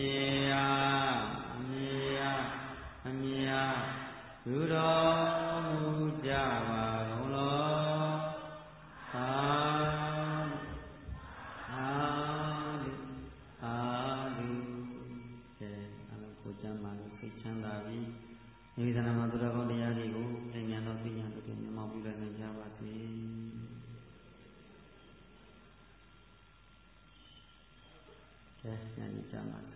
ယူတော်မူကြပါကုန်လောသာဓုအလုံးကိုကျမ်းပါလို့သိချမ်းသာပြီးနိဗ္ဗာန်မှာသူတော်ကောင်းတရားတွေကိုဉာဏ်တော်သိဉာဏ်တို့မြတ်မောပြုလိုက်နိုင်ကြပါစေ။ဉာဏ်ကြမှာ